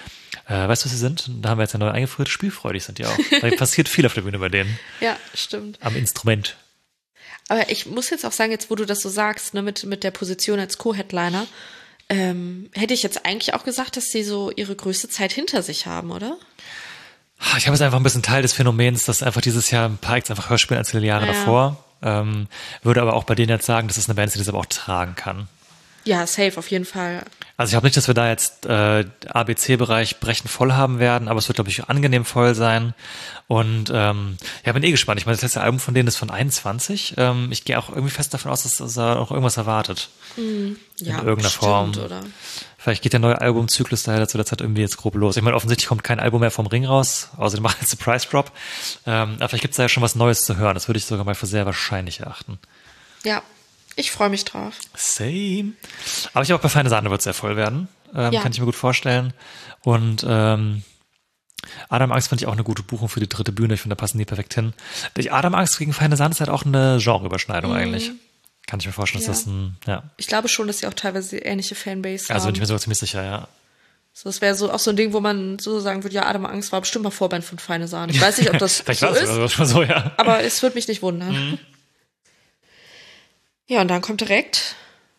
äh, weißt du, was sie sind? Da haben wir jetzt ja neu eingeführt, spielfreudig sind die auch. Da passiert viel auf der Bühne bei denen, Ja, stimmt. am Instrument. Aber ich muss jetzt auch sagen, jetzt wo du das so sagst, ne, mit, mit der Position als Co-Headliner, ähm, hätte ich jetzt eigentlich auch gesagt, dass sie so ihre größte Zeit hinter sich haben, oder? Ich habe es einfach ein bisschen Teil des Phänomens, dass einfach dieses Jahr ein paar Acts einfach höher spielen als viele Jahre Ja. davor. Ähm, würde aber auch bei denen jetzt sagen, dass es eine Band ist, die das aber auch tragen kann. Ja, safe, auf jeden Fall. Also ich glaube nicht, dass wir da jetzt äh, A B C-Bereich brechend voll haben werden, aber es wird, glaube ich, angenehm voll sein. Und ähm, ja, bin eh gespannt. Ich meine, das letzte Album von denen ist von einundzwanzig. Ähm, ich gehe auch irgendwie fest davon aus, dass, dass er auch irgendwas erwartet. Ja, in irgendeiner bestimmt, Form. oder? Vielleicht geht der neue Albumzyklus daher zu der Zeit irgendwie jetzt grob los. Ich meine, offensichtlich kommt kein Album mehr vom Ring raus, außer die machen jetzt Surprise Drop. Ähm, aber vielleicht gibt es da ja schon was Neues zu hören. Das würde ich sogar mal für sehr wahrscheinlich erachten. Ja, ich freue mich drauf. Same. Aber ich glaube, bei Feine Sahne wird es sehr voll werden. Ähm, Ja. Kann ich mir gut vorstellen. Und ähm, Adam Angst fand ich auch eine gute Buchung für die dritte Bühne. Ich finde, da passen die perfekt hin. Die Adam Angst gegen Feine Sahne ist halt auch eine Genreüberschneidung eigentlich. Kann ich mir vorstellen, Ja. dass das ein, ja. Ich glaube schon, dass sie auch teilweise ähnliche Fanbase Also bin ich haben. mir sogar ziemlich sicher, ja. So, das wäre so auch so ein Ding, wo man so sagen würde, ja, Adam Angst war bestimmt mal Vorband von Feine Sahne. Ich weiß nicht, ob das Vielleicht so war es ist, sogar schon so, ja. aber es würde mich nicht wundern. Mhm. Ja, und dann kommt direkt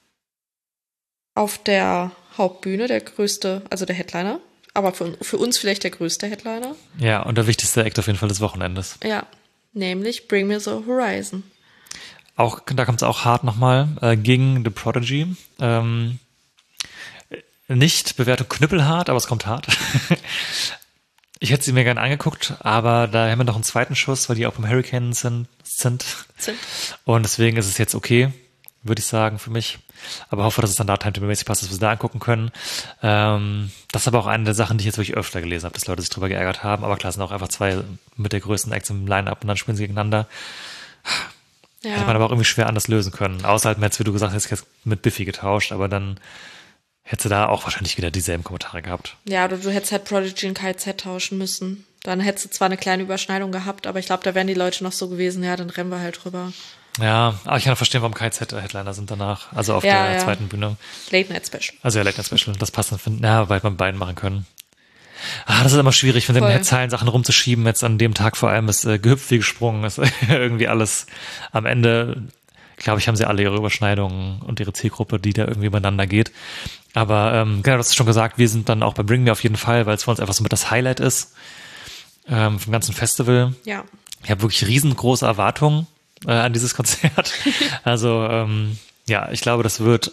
auf der Hauptbühne der größte, also der Headliner, aber für, für uns vielleicht der größte Headliner. Ja, und der wichtigste Act auf jeden Fall des Wochenendes. Ja, nämlich Bring Me the Horizon. Auch, da kommt es auch hart nochmal äh, gegen The Prodigy. Ähm, nicht Bewertung knüppelhart, aber es kommt hart. Ich hätte sie mir gerne angeguckt, aber da haben wir noch einen zweiten Schuss, weil die auch beim Hurricane sind. sind. Sind. Und deswegen ist es jetzt okay, würde ich sagen, für mich. Aber hoffe, dass es dann da timetable-mäßig passt, dass wir es da angucken können. Ähm, das ist aber auch eine der Sachen, die ich jetzt wirklich öfter gelesen habe, dass Leute sich drüber geärgert haben. Aber klar, es sind auch einfach zwei mit der größten Acts im Line-Up und dann spielen sie gegeneinander. Ja. Hätte man aber auch irgendwie schwer anders lösen können. Außer halt, jetzt, wie du gesagt hast, jetzt mit Biffy getauscht, aber dann hättest du da auch wahrscheinlich wieder dieselben Kommentare gehabt. Ja, oder du hättest halt Prodigy und K Z tauschen müssen. Dann hättest du zwar eine kleine Überschneidung gehabt, aber ich glaube, da wären die Leute noch so gewesen, ja, dann rennen wir halt drüber. Ja, aber ich kann auch verstehen, warum K Z-Headliner sind danach, also auf Ja, der ja. zweiten Bühne. Late Night Special. Also ja, Late Night Special, das passt dann, finden, ja, weil man beiden machen können. Ah, das ist immer schwierig, von den Voll. Headzeilen Sachen rumzuschieben. Jetzt an dem Tag vor allem ist äh, gehüpft wie gesprungen, ist irgendwie alles am Ende, glaube ich, haben sie alle ihre Überschneidungen und ihre Zielgruppe, die da irgendwie übereinander geht. Aber ähm, genau, du hast es schon gesagt, wir sind dann auch bei Bring Me auf jeden Fall, weil es für uns einfach so mit das Highlight ist. ähm, vom ganzen Festival. Ja. Ich habe wirklich riesengroße Erwartungen äh, an dieses Konzert. Also ähm, ja, ich glaube, das wird,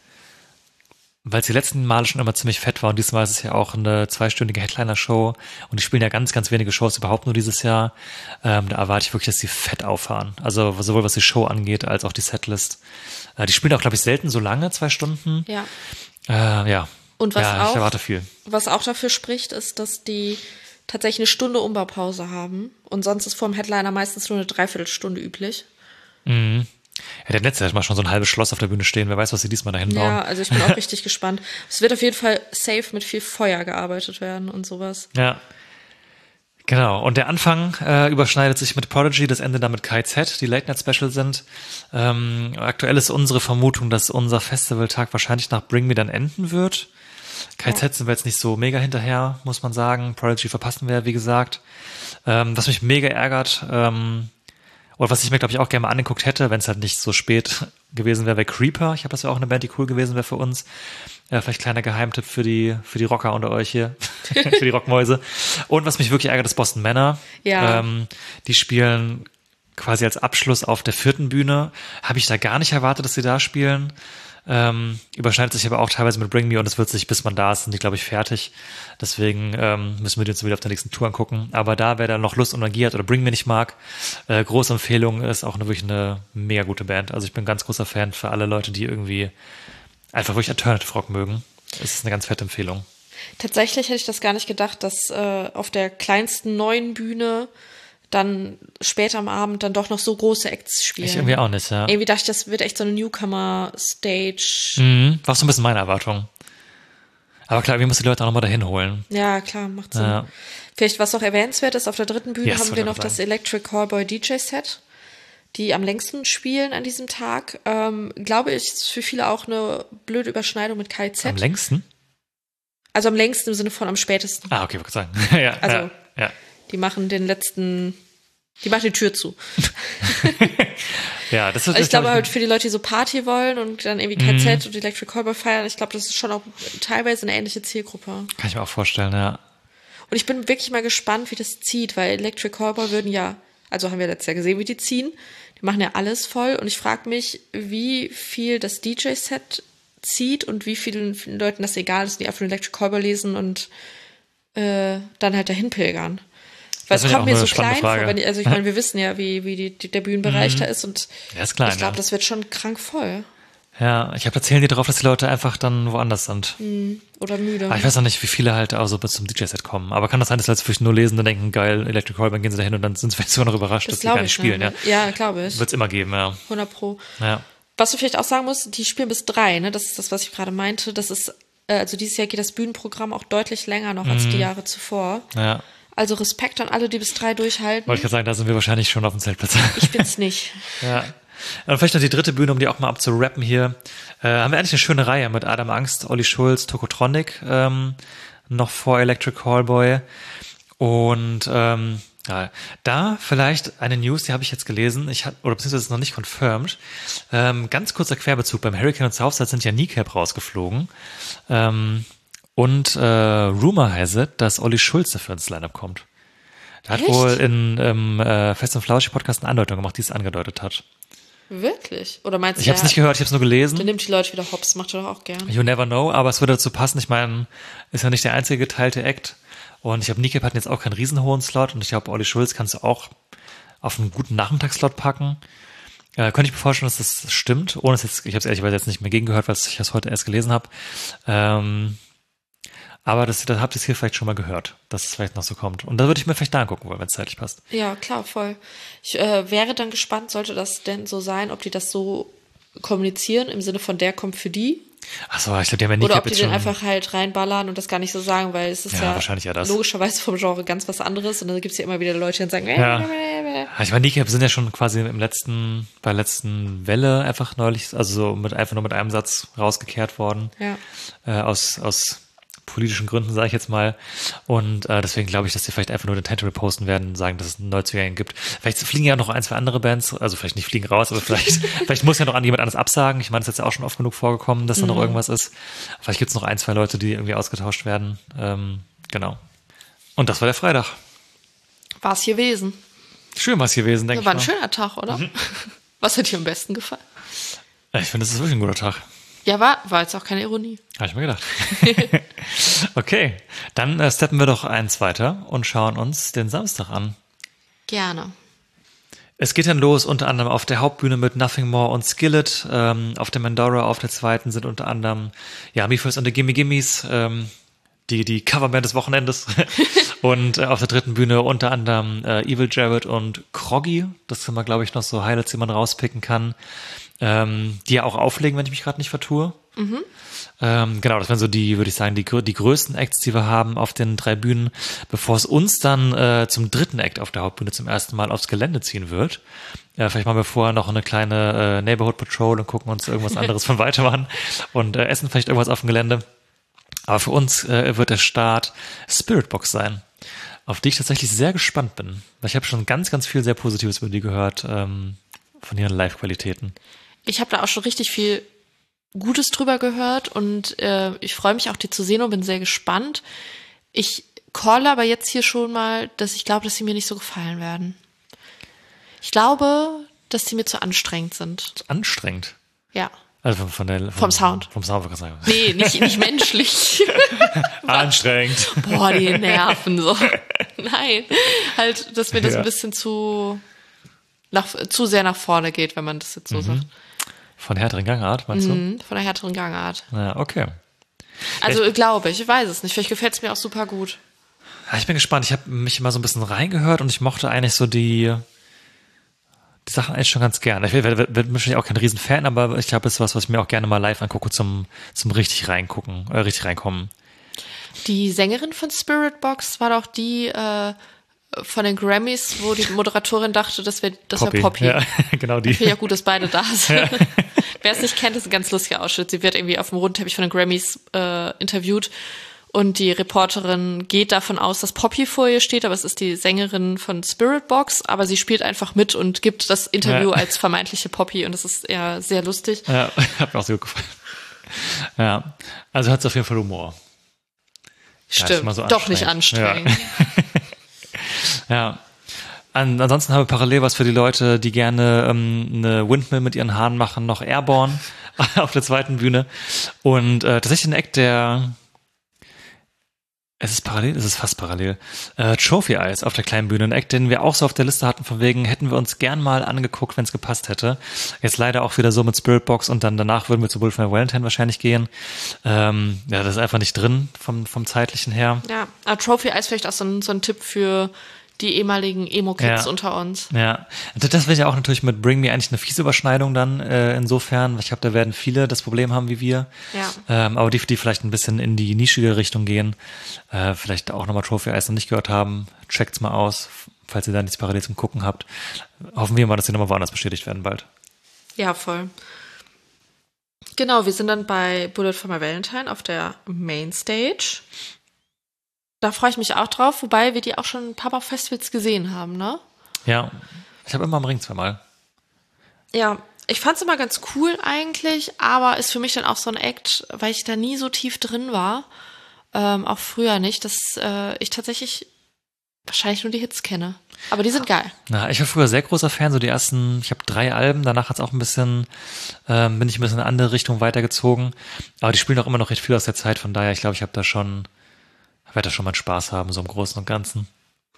weil es die letzten Male schon immer ziemlich fett war und diesmal ist es ja auch eine zweistündige Headliner-Show und die spielen ja ganz, ganz wenige Shows überhaupt nur dieses Jahr. Ähm, da erwarte ich wirklich, dass die fett auffahren. Also sowohl was die Show angeht, als auch die Setlist. Äh, die spielen auch, glaube ich, selten so lange, zwei Stunden. Ja. Äh, ja. Und was ja, auch, ich erwarte viel. Was auch dafür spricht, ist, dass die tatsächlich eine Stunde Umbaupause haben. Und sonst ist vorm Headliner meistens nur eine Dreiviertelstunde üblich. Mhm. Ja, der Netz hat mal schon so ein halbes Schloss auf der Bühne stehen. Wer weiß, was sie diesmal dahin bauen. Ja, also ich bin auch richtig gespannt. Es wird auf jeden Fall safe mit viel Feuer gearbeitet werden und sowas. Ja. Genau. Und der Anfang äh, überschneidet sich mit Prodigy, das Ende dann mit K Z, die Late Night Special sind. Ähm, aktuell ist unsere Vermutung, dass unser Festivaltag wahrscheinlich nach Bring Me dann enden wird. K Z ja. sind wir jetzt nicht so mega hinterher, muss man sagen. Prodigy verpassen wir, wie gesagt. Ähm, was mich mega ärgert, ähm, oder was ich mir, glaube ich, auch gerne mal angeguckt hätte, wenn es halt nicht so spät gewesen wäre, wäre Creeper. Ich habe das ja auch eine Band, die cool gewesen wäre für uns. Äh, vielleicht kleiner Geheimtipp für die für die Rocker unter euch hier, für die Rockmäuse. Und was mich wirklich ärgert, ist Boston Manor. Ja. Ähm, die spielen quasi als Abschluss auf der vierten Bühne. Habe ich da gar nicht erwartet, dass sie da spielen. Ähm, überschneidet sich aber auch teilweise mit Bring Me und es wird sich, bis man da ist, sind die, glaube ich, fertig. Deswegen ähm, müssen wir die uns wieder auf der nächsten Tour angucken. Aber da, wer da noch Lust und Energie hat oder Bring Me nicht mag, äh, große Empfehlung, ist auch eine, wirklich eine mega gute Band. Also ich bin ein ganz großer Fan für alle Leute, die irgendwie einfach wirklich Alternative Rock mögen. Es ist eine ganz fette Empfehlung. Tatsächlich hätte ich das gar nicht gedacht, dass äh, auf der kleinsten neuen Bühne dann später am Abend dann doch noch so große Acts spielen. Ich irgendwie auch nicht, ja. Irgendwie dachte ich, das wird echt so eine Newcomer-Stage. Mhm, war so ein bisschen meine Erwartung. Aber klar, wir müssen die Leute auch nochmal dahin holen. Ja, klar, macht Sinn. Ja. Vielleicht, was noch erwähnenswert ist, auf der dritten Bühne Yes, haben wollte wir ich noch auch das sagen. Electric Callboy D J-Set, die am längsten spielen an diesem Tag. Ähm, glaube ich, ist für viele auch eine blöde Überschneidung mit K Z. Am längsten? Also am längsten im Sinne von am spätesten. Ah, okay, wollte ich sagen. ja, Also, ja, ja. Die machen den letzten, die machen die Tür zu. Ja, das ist Also ich glaube glaub halt für die Leute, die so Party wollen und dann irgendwie K Z und Electric Callboy feiern, ich glaube, das ist schon auch teilweise eine ähnliche Zielgruppe. Kann ich mir auch vorstellen, ja. Und ich bin wirklich mal gespannt, wie das zieht, weil Electric Callboy würden ja, also haben wir letztes Jahr gesehen, wie die ziehen. Die machen ja alles voll und ich frage mich, wie viel das D J-Set zieht und wie vielen, vielen Leuten das egal ist, die einfach nur Electric Callboy lesen und äh, dann halt dahin pilgern. Weil Das es ist ja kommt auch mir eine so klein spannende vor, Frage. wenn ich, also ich meine, wir wissen ja, wie, wie die, die, der Bühnenbereich Mhm. da ist und Der ist klein, ich glaube, ja. das wird schon krank voll. Ja, ich habe da zählen die darauf, dass die Leute einfach dann woanders sind. Oder müde. Aber ich weiß noch nicht, wie viele halt auch so bis zum D J-Set kommen. Aber kann das sein, dass Leute vielleicht nur lesen und denken, geil, Electric Callboy, dann gehen sie dahin und dann sind sie vielleicht sogar noch überrascht, dass die gar glaube nicht ich, spielen, ne? ja. Ja, glaube ich. Wird's immer geben, ja. hundert Pro. Ja. Was du vielleicht auch sagen musst, die spielen bis drei, ne? Das ist das, was ich gerade meinte. Das ist, äh, also dieses Jahr geht das Bühnenprogramm auch deutlich länger noch als die Jahre zuvor. Ja. Also Respekt an alle, die bis drei durchhalten. Wollte ich gerade sagen, da sind wir wahrscheinlich schon auf dem Zeltplatz. Ich bin's nicht. Ja. Und vielleicht noch die dritte Bühne, um die auch mal abzurappen hier. Äh, haben wir eigentlich eine schöne Reihe mit Adam Angst, Olli Schulz, Tokotronic, ähm, noch vor Electric Callboy. Und ähm, ja, da vielleicht eine News, die habe ich jetzt gelesen, ich hab, oder beziehungsweise ist noch nicht confirmed. Ähm, ganz kurzer Querbezug, beim Hurricane und Southside sind ja Kneecap rausgeflogen. Ähm, und äh, Rumor has it, dass Olli Schulz dafür ins Lineup kommt. Der hat Echt? wohl in im äh, Fest und Flauschig Podcast eine Andeutung gemacht, die es angedeutet hat. Wirklich? Oder meinst du, Ich habe es der- nicht gehört, ich habe es nur der gelesen. nimmt die Leute wieder hops, macht er doch auch gern. You never know, aber es würde dazu passen. Ich meine, ist ja nicht der einzige geteilte Act. Und ich habe Kneecap hatten jetzt auch keinen riesenhohen Slot und ich glaube, Olli Schulz kannst du auch auf einen guten Nachmittagsslot packen. Äh, könnte ich mir vorstellen, dass das stimmt, ohne es jetzt, ich habe es ehrlicherweise jetzt nicht mehr gegengehört, weil ich das heute erst gelesen habe. Ähm, aber das, das habt ihr hier vielleicht schon mal gehört, dass es vielleicht noch so kommt. Und da würde ich mir vielleicht da angucken wollen, wenn es zeitlich passt. Ja, klar, voll. Ich äh, wäre dann gespannt, sollte das denn so sein, ob die das so kommunizieren, im Sinne von der kommt für die, Achso, ich glaube, die haben ja oder Kneecap ob die jetzt den schon. einfach halt reinballern und das gar nicht so sagen, weil es ist Ja, ja, wahrscheinlich ja das. logischerweise vom Genre ganz was anderes und dann gibt es ja immer wieder Leute, die dann sagen, Ja. Ja, ich meine, Kneecap sind ja schon quasi im letzten, bei der letzten Welle einfach neulich, also so mit einfach nur mit einem Satz rausgekehrt worden. Ja. Äh, aus, aus politischen Gründen, sage ich jetzt mal. Und äh, deswegen glaube ich, dass sie vielleicht einfach nur den Title posten werden und sagen, dass es einen Neuzugänge gibt. Vielleicht fliegen ja noch ein, zwei andere Bands, also vielleicht nicht fliegen raus, aber vielleicht, vielleicht muss ja noch an jemand anderes absagen. Ich meine, das ist jetzt ja auch schon oft genug vorgekommen, dass da noch irgendwas ist. Vielleicht gibt es noch ein, zwei Leute, die irgendwie ausgetauscht werden. Ähm, genau. Und das war der Freitag. War es gewesen. Schön war es gewesen, denke Ja, war ein ich mal. schöner Tag, oder? Mhm. Was hat dir am besten gefallen? Ja, ich finde, das ist wirklich ein guter Tag. Ja, war, war jetzt auch keine Ironie. Habe ich mir gedacht. Okay, dann äh, steppen wir doch eins weiter und schauen uns den Samstag an. Gerne. Es geht dann los unter anderem auf der Hauptbühne mit Nothing More und Skillet. Ähm, auf der Mandora, auf der zweiten sind unter anderem ja, Me First und the Gimme Gimmes, ähm, die, die Coverband des Wochenendes. Und äh, auf der dritten Bühne unter anderem äh, Evil Jared und Kroggy. Das sind mal, glaube ich, noch so Highlights, die man rauspicken kann. Ähm, die ja auch auflegen, wenn ich mich gerade nicht vertue. Mhm. Ähm, genau, das wären so die, würde ich sagen, die, die größten Acts, die wir haben auf den drei Bühnen, bevor es uns dann äh, zum dritten Act auf der Hauptbühne zum ersten Mal aufs Gelände ziehen wird. Äh, vielleicht machen wir vorher noch eine kleine äh, Neighborhood Patrol und gucken uns irgendwas anderes von weiter an und äh, essen vielleicht irgendwas auf dem Gelände. Aber für uns äh, wird der Start Spiritbox sein, auf die ich tatsächlich sehr gespannt bin. Weil ich habe schon ganz, ganz viel sehr Positives über die gehört, ähm, von ihren Live-Qualitäten. Ich habe da auch schon richtig viel Gutes drüber gehört und äh, ich freue mich auch, die zu sehen und bin sehr gespannt. Ich calle aber jetzt hier schon mal, dass ich glaube, dass sie mir nicht so gefallen werden. Ich glaube, dass sie mir zu anstrengend sind. Anstrengend? Ja. Also von, von der, vom, vom Sound. Vom Sound, würde ich sagen. Nee, nicht, nicht menschlich. Anstrengend. Boah, die Nerven so. Nein, halt, dass mir das Ja. ein bisschen zu, nach, zu sehr nach vorne geht, wenn man das jetzt so Mhm. sagt. Von härteren Gangart, meinst Mhm, von der härteren Gangart. du? Ja, okay. Also Ich- glaube ich, ich weiß es nicht. Vielleicht gefällt es mir auch super gut. Ja, ich bin gespannt. Ich habe mich immer so ein bisschen reingehört und ich mochte eigentlich so die, die Sachen eigentlich schon ganz gerne. Ich werde wahrscheinlich auch kein Riesenfan, aber ich glaube, es ist was, was ich mir auch gerne mal live angucke zum, zum richtig reingucken, äh, richtig reinkommen. Die Sängerin von Spiritbox war doch die äh, von den Grammys, wo die Moderatorin dachte, das wäre das wär Poppy. Ja, genau die. Finde ich ja gut, dass beide da sind. Wer es nicht kennt, ist ein ganz lustiger Ausschnitt. Sie wird irgendwie auf dem roten Teppich von den Grammys äh, interviewt und die Reporterin geht davon aus, dass Poppy vor ihr steht, aber es ist die Sängerin von Spiritbox, aber sie spielt einfach mit und gibt das Interview Ja. als vermeintliche Poppy und das ist eher sehr lustig. Ja, hat mir auch sehr gut gefallen. Ja, also hat es auf jeden Fall Humor. Ja, ist Stimmt, mal so doch nicht anstrengend. anstrengend. Ja. An, ansonsten haben wir parallel was für die Leute, die gerne ähm, eine Windmill mit ihren Haaren machen, noch Airborne auf der zweiten Bühne. Und äh, tatsächlich ein Act, der es ist parallel, es ist fast parallel. Äh, Trophy Eyes auf der kleinen Bühne, ein Act, den wir auch so auf der Liste hatten, von wegen hätten wir uns gern mal angeguckt, wenn es gepasst hätte. Jetzt leider auch wieder so mit Spiritbox und dann danach würden wir zu Wolfman Valentine wahrscheinlich gehen. Ähm, ja, das ist einfach nicht drin vom, vom zeitlichen her. Ja, aber Trophy Eyes vielleicht auch so ein, so ein Tipp für die ehemaligen Emo-Kids Ja. unter uns. Ja, das das wäre ja auch natürlich mit Bring Me eigentlich eine fiese Überschneidung dann äh, insofern. Ich glaube, da werden viele das Problem haben wie wir. Ja. Ähm, aber die, die vielleicht ein bisschen in die nischige Richtung gehen, äh, vielleicht auch nochmal Trophy Eyes noch nicht gehört haben, checkt's mal aus, falls ihr da nichts parallel zum Gucken habt. Hoffen wir mal, dass die nochmal woanders bestätigt werden bald. Ja, voll. Genau, wir sind dann bei Bullet for My Valentine auf der Mainstage. Da freue ich mich auch drauf, wobei wir die auch schon ein paar Mal auf Festivals gesehen haben, ne? Ja, ich habe immer am Ring zweimal. Ja, ich fand's immer ganz cool eigentlich, aber ist für mich dann auch so ein Act, weil ich da nie so tief drin war, ähm, auch früher nicht, dass äh, ich tatsächlich wahrscheinlich nur die Hits kenne. Aber die sind geil. Na, ich war früher sehr großer Fan, so die ersten, ich habe drei Alben, danach hat's auch ein bisschen, ähm, bin ich ein bisschen in eine andere Richtung weitergezogen. Aber die spielen auch immer noch recht viel aus der Zeit, von daher, ich glaube, ich habe da schon, werde da schon mal Spaß haben, so im Großen und Ganzen.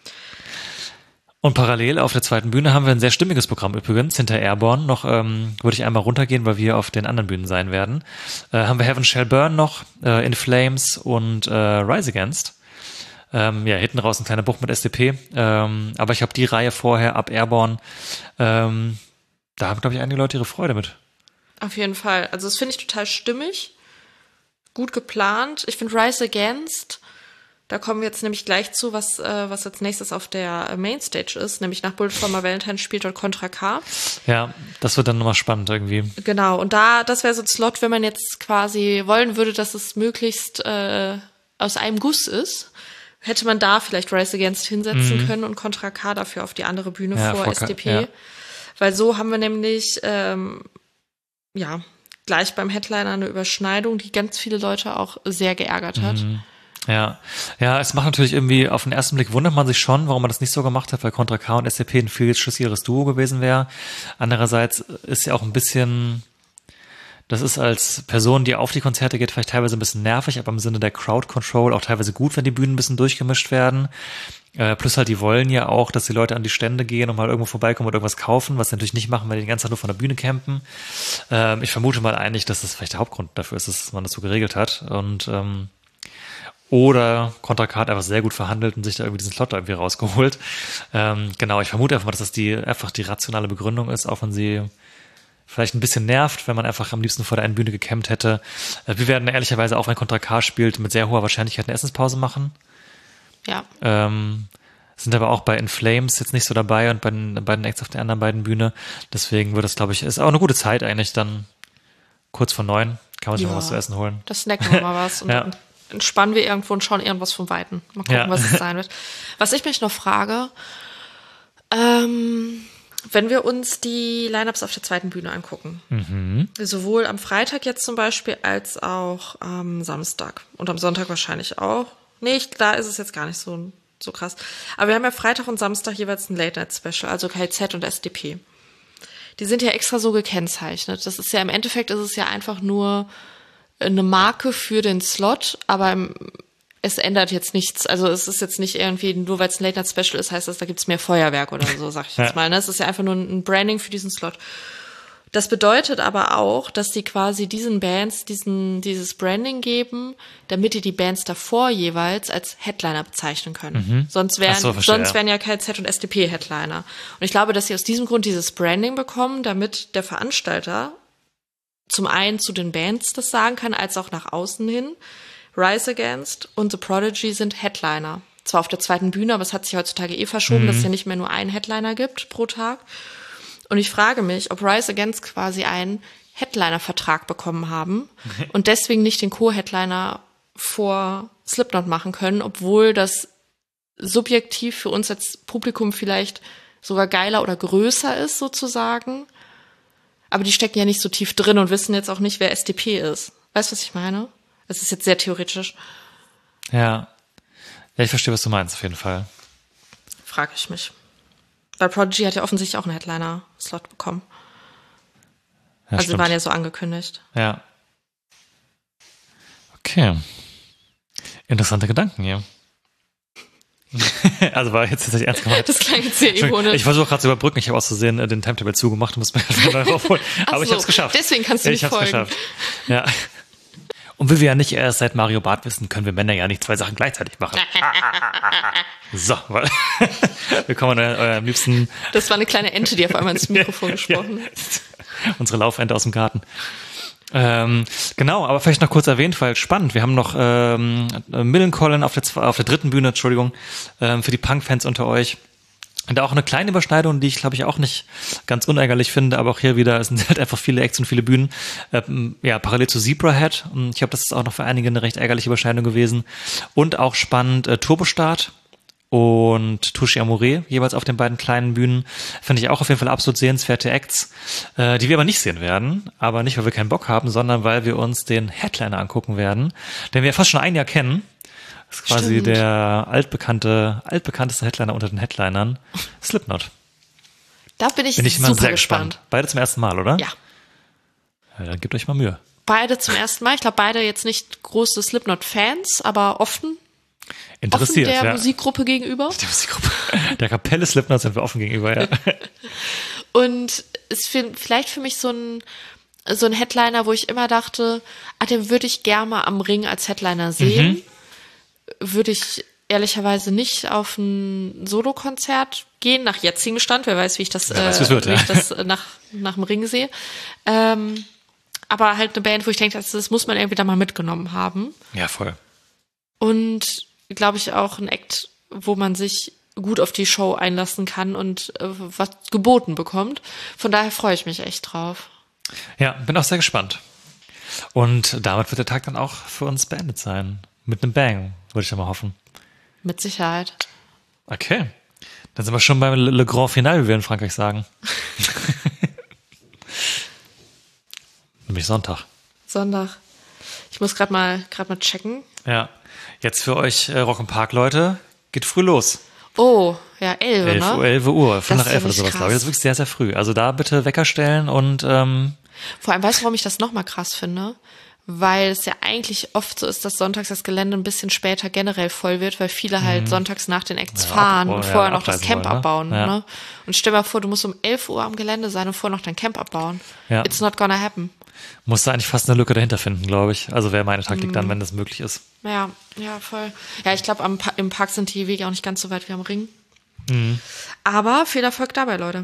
Und parallel auf der zweiten Bühne haben wir ein sehr stimmiges Programm übrigens, hinter Airborne. Noch ähm, würde ich einmal runtergehen, weil wir auf den anderen Bühnen sein werden. Äh, haben wir Heaven Shall Burn noch, äh, In Flames und äh, Rise Against. Ähm, ja, hinten raus ein kleiner Bruch mit S D P. Ähm, aber ich habe die Reihe vorher ab Airborne. Ähm, da haben, glaube ich, einige Leute ihre Freude mit. Auf jeden Fall. Also das finde ich total stimmig, gut geplant. Ich finde Rise Against, da kommen wir jetzt nämlich gleich zu, was äh, was als nächstes auf der Mainstage ist, nämlich nach Bullet for My Valentine spielt dort Contra K. Ja, das wird dann nochmal spannend irgendwie. Genau, und da, das wäre so ein Slot, wenn man jetzt quasi wollen würde, dass es möglichst äh, aus einem Guss ist, hätte man da vielleicht Rise Against hinsetzen mhm. können und Contra K dafür auf die andere Bühne ja, vor, vor S D P. Ja. Weil so haben wir nämlich, ähm, ja, gleich beim Headliner eine Überschneidung, die ganz viele Leute auch sehr geärgert hat. Mhm. Ja, ja, es macht natürlich irgendwie, auf den ersten Blick wundert man sich schon, warum man das nicht so gemacht hat, weil Contra K und S C P ein viel schüssigeres Duo gewesen wäre. Andererseits ist ja auch ein bisschen, das ist als Person, die auf die Konzerte geht, vielleicht teilweise ein bisschen nervig, aber im Sinne der Crowd Control auch teilweise gut, wenn die Bühnen ein bisschen durchgemischt werden. Äh, plus halt, die wollen ja auch, dass die Leute an die Stände gehen und mal irgendwo vorbeikommen und irgendwas kaufen, was sie natürlich nicht machen, weil die die ganze Zeit nur von der Bühne campen. Ähm, ich vermute mal eigentlich, dass das vielleicht der Hauptgrund dafür ist, dass man das so geregelt hat. Und ähm, oder Contra K hat einfach sehr gut verhandelt und sich da irgendwie diesen Slot da irgendwie rausgeholt. Ähm, genau, ich vermute einfach mal, dass das die einfach die rationale Begründung ist, auch wenn sie vielleicht ein bisschen nervt, wenn man einfach am liebsten vor der einen Bühne gecampt hätte. Äh, wir werden ehrlicherweise auch, wenn Contra K spielt, mit sehr hoher Wahrscheinlichkeit eine Essenspause machen. Ja. Ähm, sind aber auch bei In Flames jetzt nicht so dabei und bei den beiden Acts auf der anderen beiden Bühne. Deswegen wird das, glaube ich, ist auch eine gute Zeit eigentlich dann kurz vor neun. Kann man sich Ja. mal was zu essen holen. Das snacken wir mal was und Ja. dann entspannen wir irgendwo und schauen irgendwas vom Weiten. Mal gucken, Ja. was es sein wird. Was ich mich noch frage, ähm, wenn wir uns die Lineups auf der zweiten Bühne angucken, Mhm. sowohl am Freitag jetzt zum Beispiel als auch am Samstag und am Sonntag wahrscheinlich auch. Nee, ich, da ist es jetzt gar nicht so, so krass. Aber wir haben ja Freitag und Samstag jeweils ein Late-Night-Special, also K Z und S D P. Die sind ja extra so gekennzeichnet. Das ist ja im Endeffekt ist es ja einfach nur eine Marke für den Slot, aber im, es ändert jetzt nichts. Also es ist jetzt nicht irgendwie, nur weil es ein Late-Night-Special ist, heißt das, da gibt's mehr Feuerwerk oder so, sag ich jetzt Ja. mal. Ne? Es ist ja einfach nur ein Branding für diesen Slot. Das bedeutet aber auch, dass die quasi diesen Bands diesen dieses Branding geben, damit die die Bands davor jeweils als Headliner bezeichnen können. Sonst wären Ach so, verstehe, sonst ja. wären ja K Z und S D P Headliner. Und ich glaube, dass sie aus diesem Grund dieses Branding bekommen, damit der Veranstalter zum einen zu den Bands das sagen kann, als auch nach außen hin. Rise Against und The Prodigy sind Headliner. Zwar auf der zweiten Bühne, aber es hat sich heutzutage eh verschoben, dass es ja nicht mehr nur einen Headliner gibt pro Tag. Und ich frage mich, ob Rise Against quasi einen Headliner-Vertrag bekommen haben und deswegen nicht den Co-Headliner vor Slipknot machen können, obwohl das subjektiv für uns als Publikum vielleicht sogar geiler oder größer ist, sozusagen. Aber die stecken ja nicht so tief drin und wissen jetzt auch nicht, wer S D P ist. Weißt du, was ich meine? Das ist jetzt sehr theoretisch. Ja. Ja, ich verstehe, was du meinst, auf jeden Fall. Frage ich mich. Weil Prodigy hat ja offensichtlich auch einen Headliner-Slot bekommen. Ja, also sie stimmt. waren ja so angekündigt. Ja. Okay. Interessante Gedanken hier. Also war jetzt tatsächlich ernst gemeint. Das klang jetzt sehr Entschuldigung, ironisch. Ich versuche gerade zu überbrücken. Ich habe aus Versehen äh, den Timetable zugemacht und muss mir neu raufholen. Ach Aber ich so, habe es geschafft. deswegen kannst du ich nicht hab's folgen. geschafft. Ja. Und wie wir ja nicht erst seit Mario Barth wissen, können wir Männer ja nicht zwei Sachen gleichzeitig machen. So, weil wir kommen an eurem liebsten Das war eine kleine Ente, die auf einmal ins Mikrofon gesprochen hat. unsere Laufente aus dem Garten. Ähm, genau, aber vielleicht noch kurz erwähnt, weil spannend. Wir haben noch ähm, Millencolin auf der, zwe- auf der dritten Bühne, Entschuldigung, ähm, für die Punk-Fans unter euch. Und da auch eine kleine Überschneidung, die ich glaube ich auch nicht ganz unärgerlich finde, aber auch hier wieder, es sind halt einfach viele Acts und viele Bühnen. Ähm, ja, parallel zu Zebrahead. Und ich glaube, das ist auch noch für einige eine recht ärgerliche Überschneidung gewesen. Und auch spannend äh, Turbostart und Touche Amore, jeweils auf den beiden kleinen Bühnen. Finde ich auch auf jeden Fall absolut sehenswerte Acts, äh, die wir aber nicht sehen werden. Aber nicht, weil wir keinen Bock haben, sondern weil wir uns den Headliner angucken werden, den wir fast schon ein Jahr kennen. Das ist quasi Stimmt. der altbekannte, altbekannteste Headliner unter den Headlinern, Slipknot. Da bin ich, Bin ich mal super sehr gespannt. gespannt. Beide zum ersten Mal, oder? Ja, Ja, dann gebt euch mal Mühe. beide zum ersten Mal. Ich glaube, beide jetzt nicht große Slipknot-Fans, aber offen, offen Interessiert, der ja. Musikgruppe gegenüber. Der Musikgruppe. Der Kapelle Slipknot sind wir offen gegenüber, ja. Und ist für, vielleicht für mich so ein, so ein Headliner, wo ich immer dachte, ah, den würde ich gerne mal am Ring als Headliner sehen. Mhm. Würde ich ehrlicherweise nicht auf ein Solokonzert gehen, nach jetzigem Stand. Wer weiß, wie ich das, Wer weiß, äh, wie's wird, wie ja. ich das äh, nach, nach dem Ring sehe. Ähm, aber halt eine Band, wo ich denke, das, das muss man irgendwie da mal mitgenommen haben. Ja, voll. Und glaube ich auch ein Act, wo man sich gut auf die Show einlassen kann und äh, was geboten bekommt. Von daher freue ich mich echt drauf. Ja, bin auch sehr gespannt. Und damit wird der Tag dann auch für uns beendet sein. Mit einem Bang, würde ich ja mal hoffen. Mit Sicherheit. Okay. Dann sind wir schon beim Le, Le Grand Final, wie wir in Frankreich sagen. Nämlich Sonntag. Sonntag. Ich muss gerade mal gerade mal checken. Ja. Jetzt für euch äh, Rock im Park, Leute, geht früh los. Oh, ja, elf, elf ne? Uhr, elf Uhr, fünf Das nach ist elf ja oder sowas, richtig glaube ich. Das ist wirklich sehr, sehr früh. Also da bitte Wecker stellen und ähm, Vor allem, weißt du, warum ich das nochmal krass finde? Weil es ja eigentlich oft so ist, dass sonntags das Gelände ein bisschen später generell voll wird, weil viele halt sonntags nach den Acts Ja, fahren ab- und ja, vorher noch das abreisen Camp wollen, ne? abbauen. Ja. Ne? Und stell dir mal vor, du musst um elf Uhr am Gelände sein und vorher noch dein Camp abbauen. Ja. It's not gonna happen. musst du eigentlich fast eine Lücke dahinter finden, glaube ich. Also wäre meine Taktik Mhm. dann, wenn das möglich ist. Ja, ja, voll. Ja, ich glaube, Pa- im Park sind die Wege auch nicht ganz so weit wie am Ring. Mhm. Aber viel Erfolg dabei, Leute.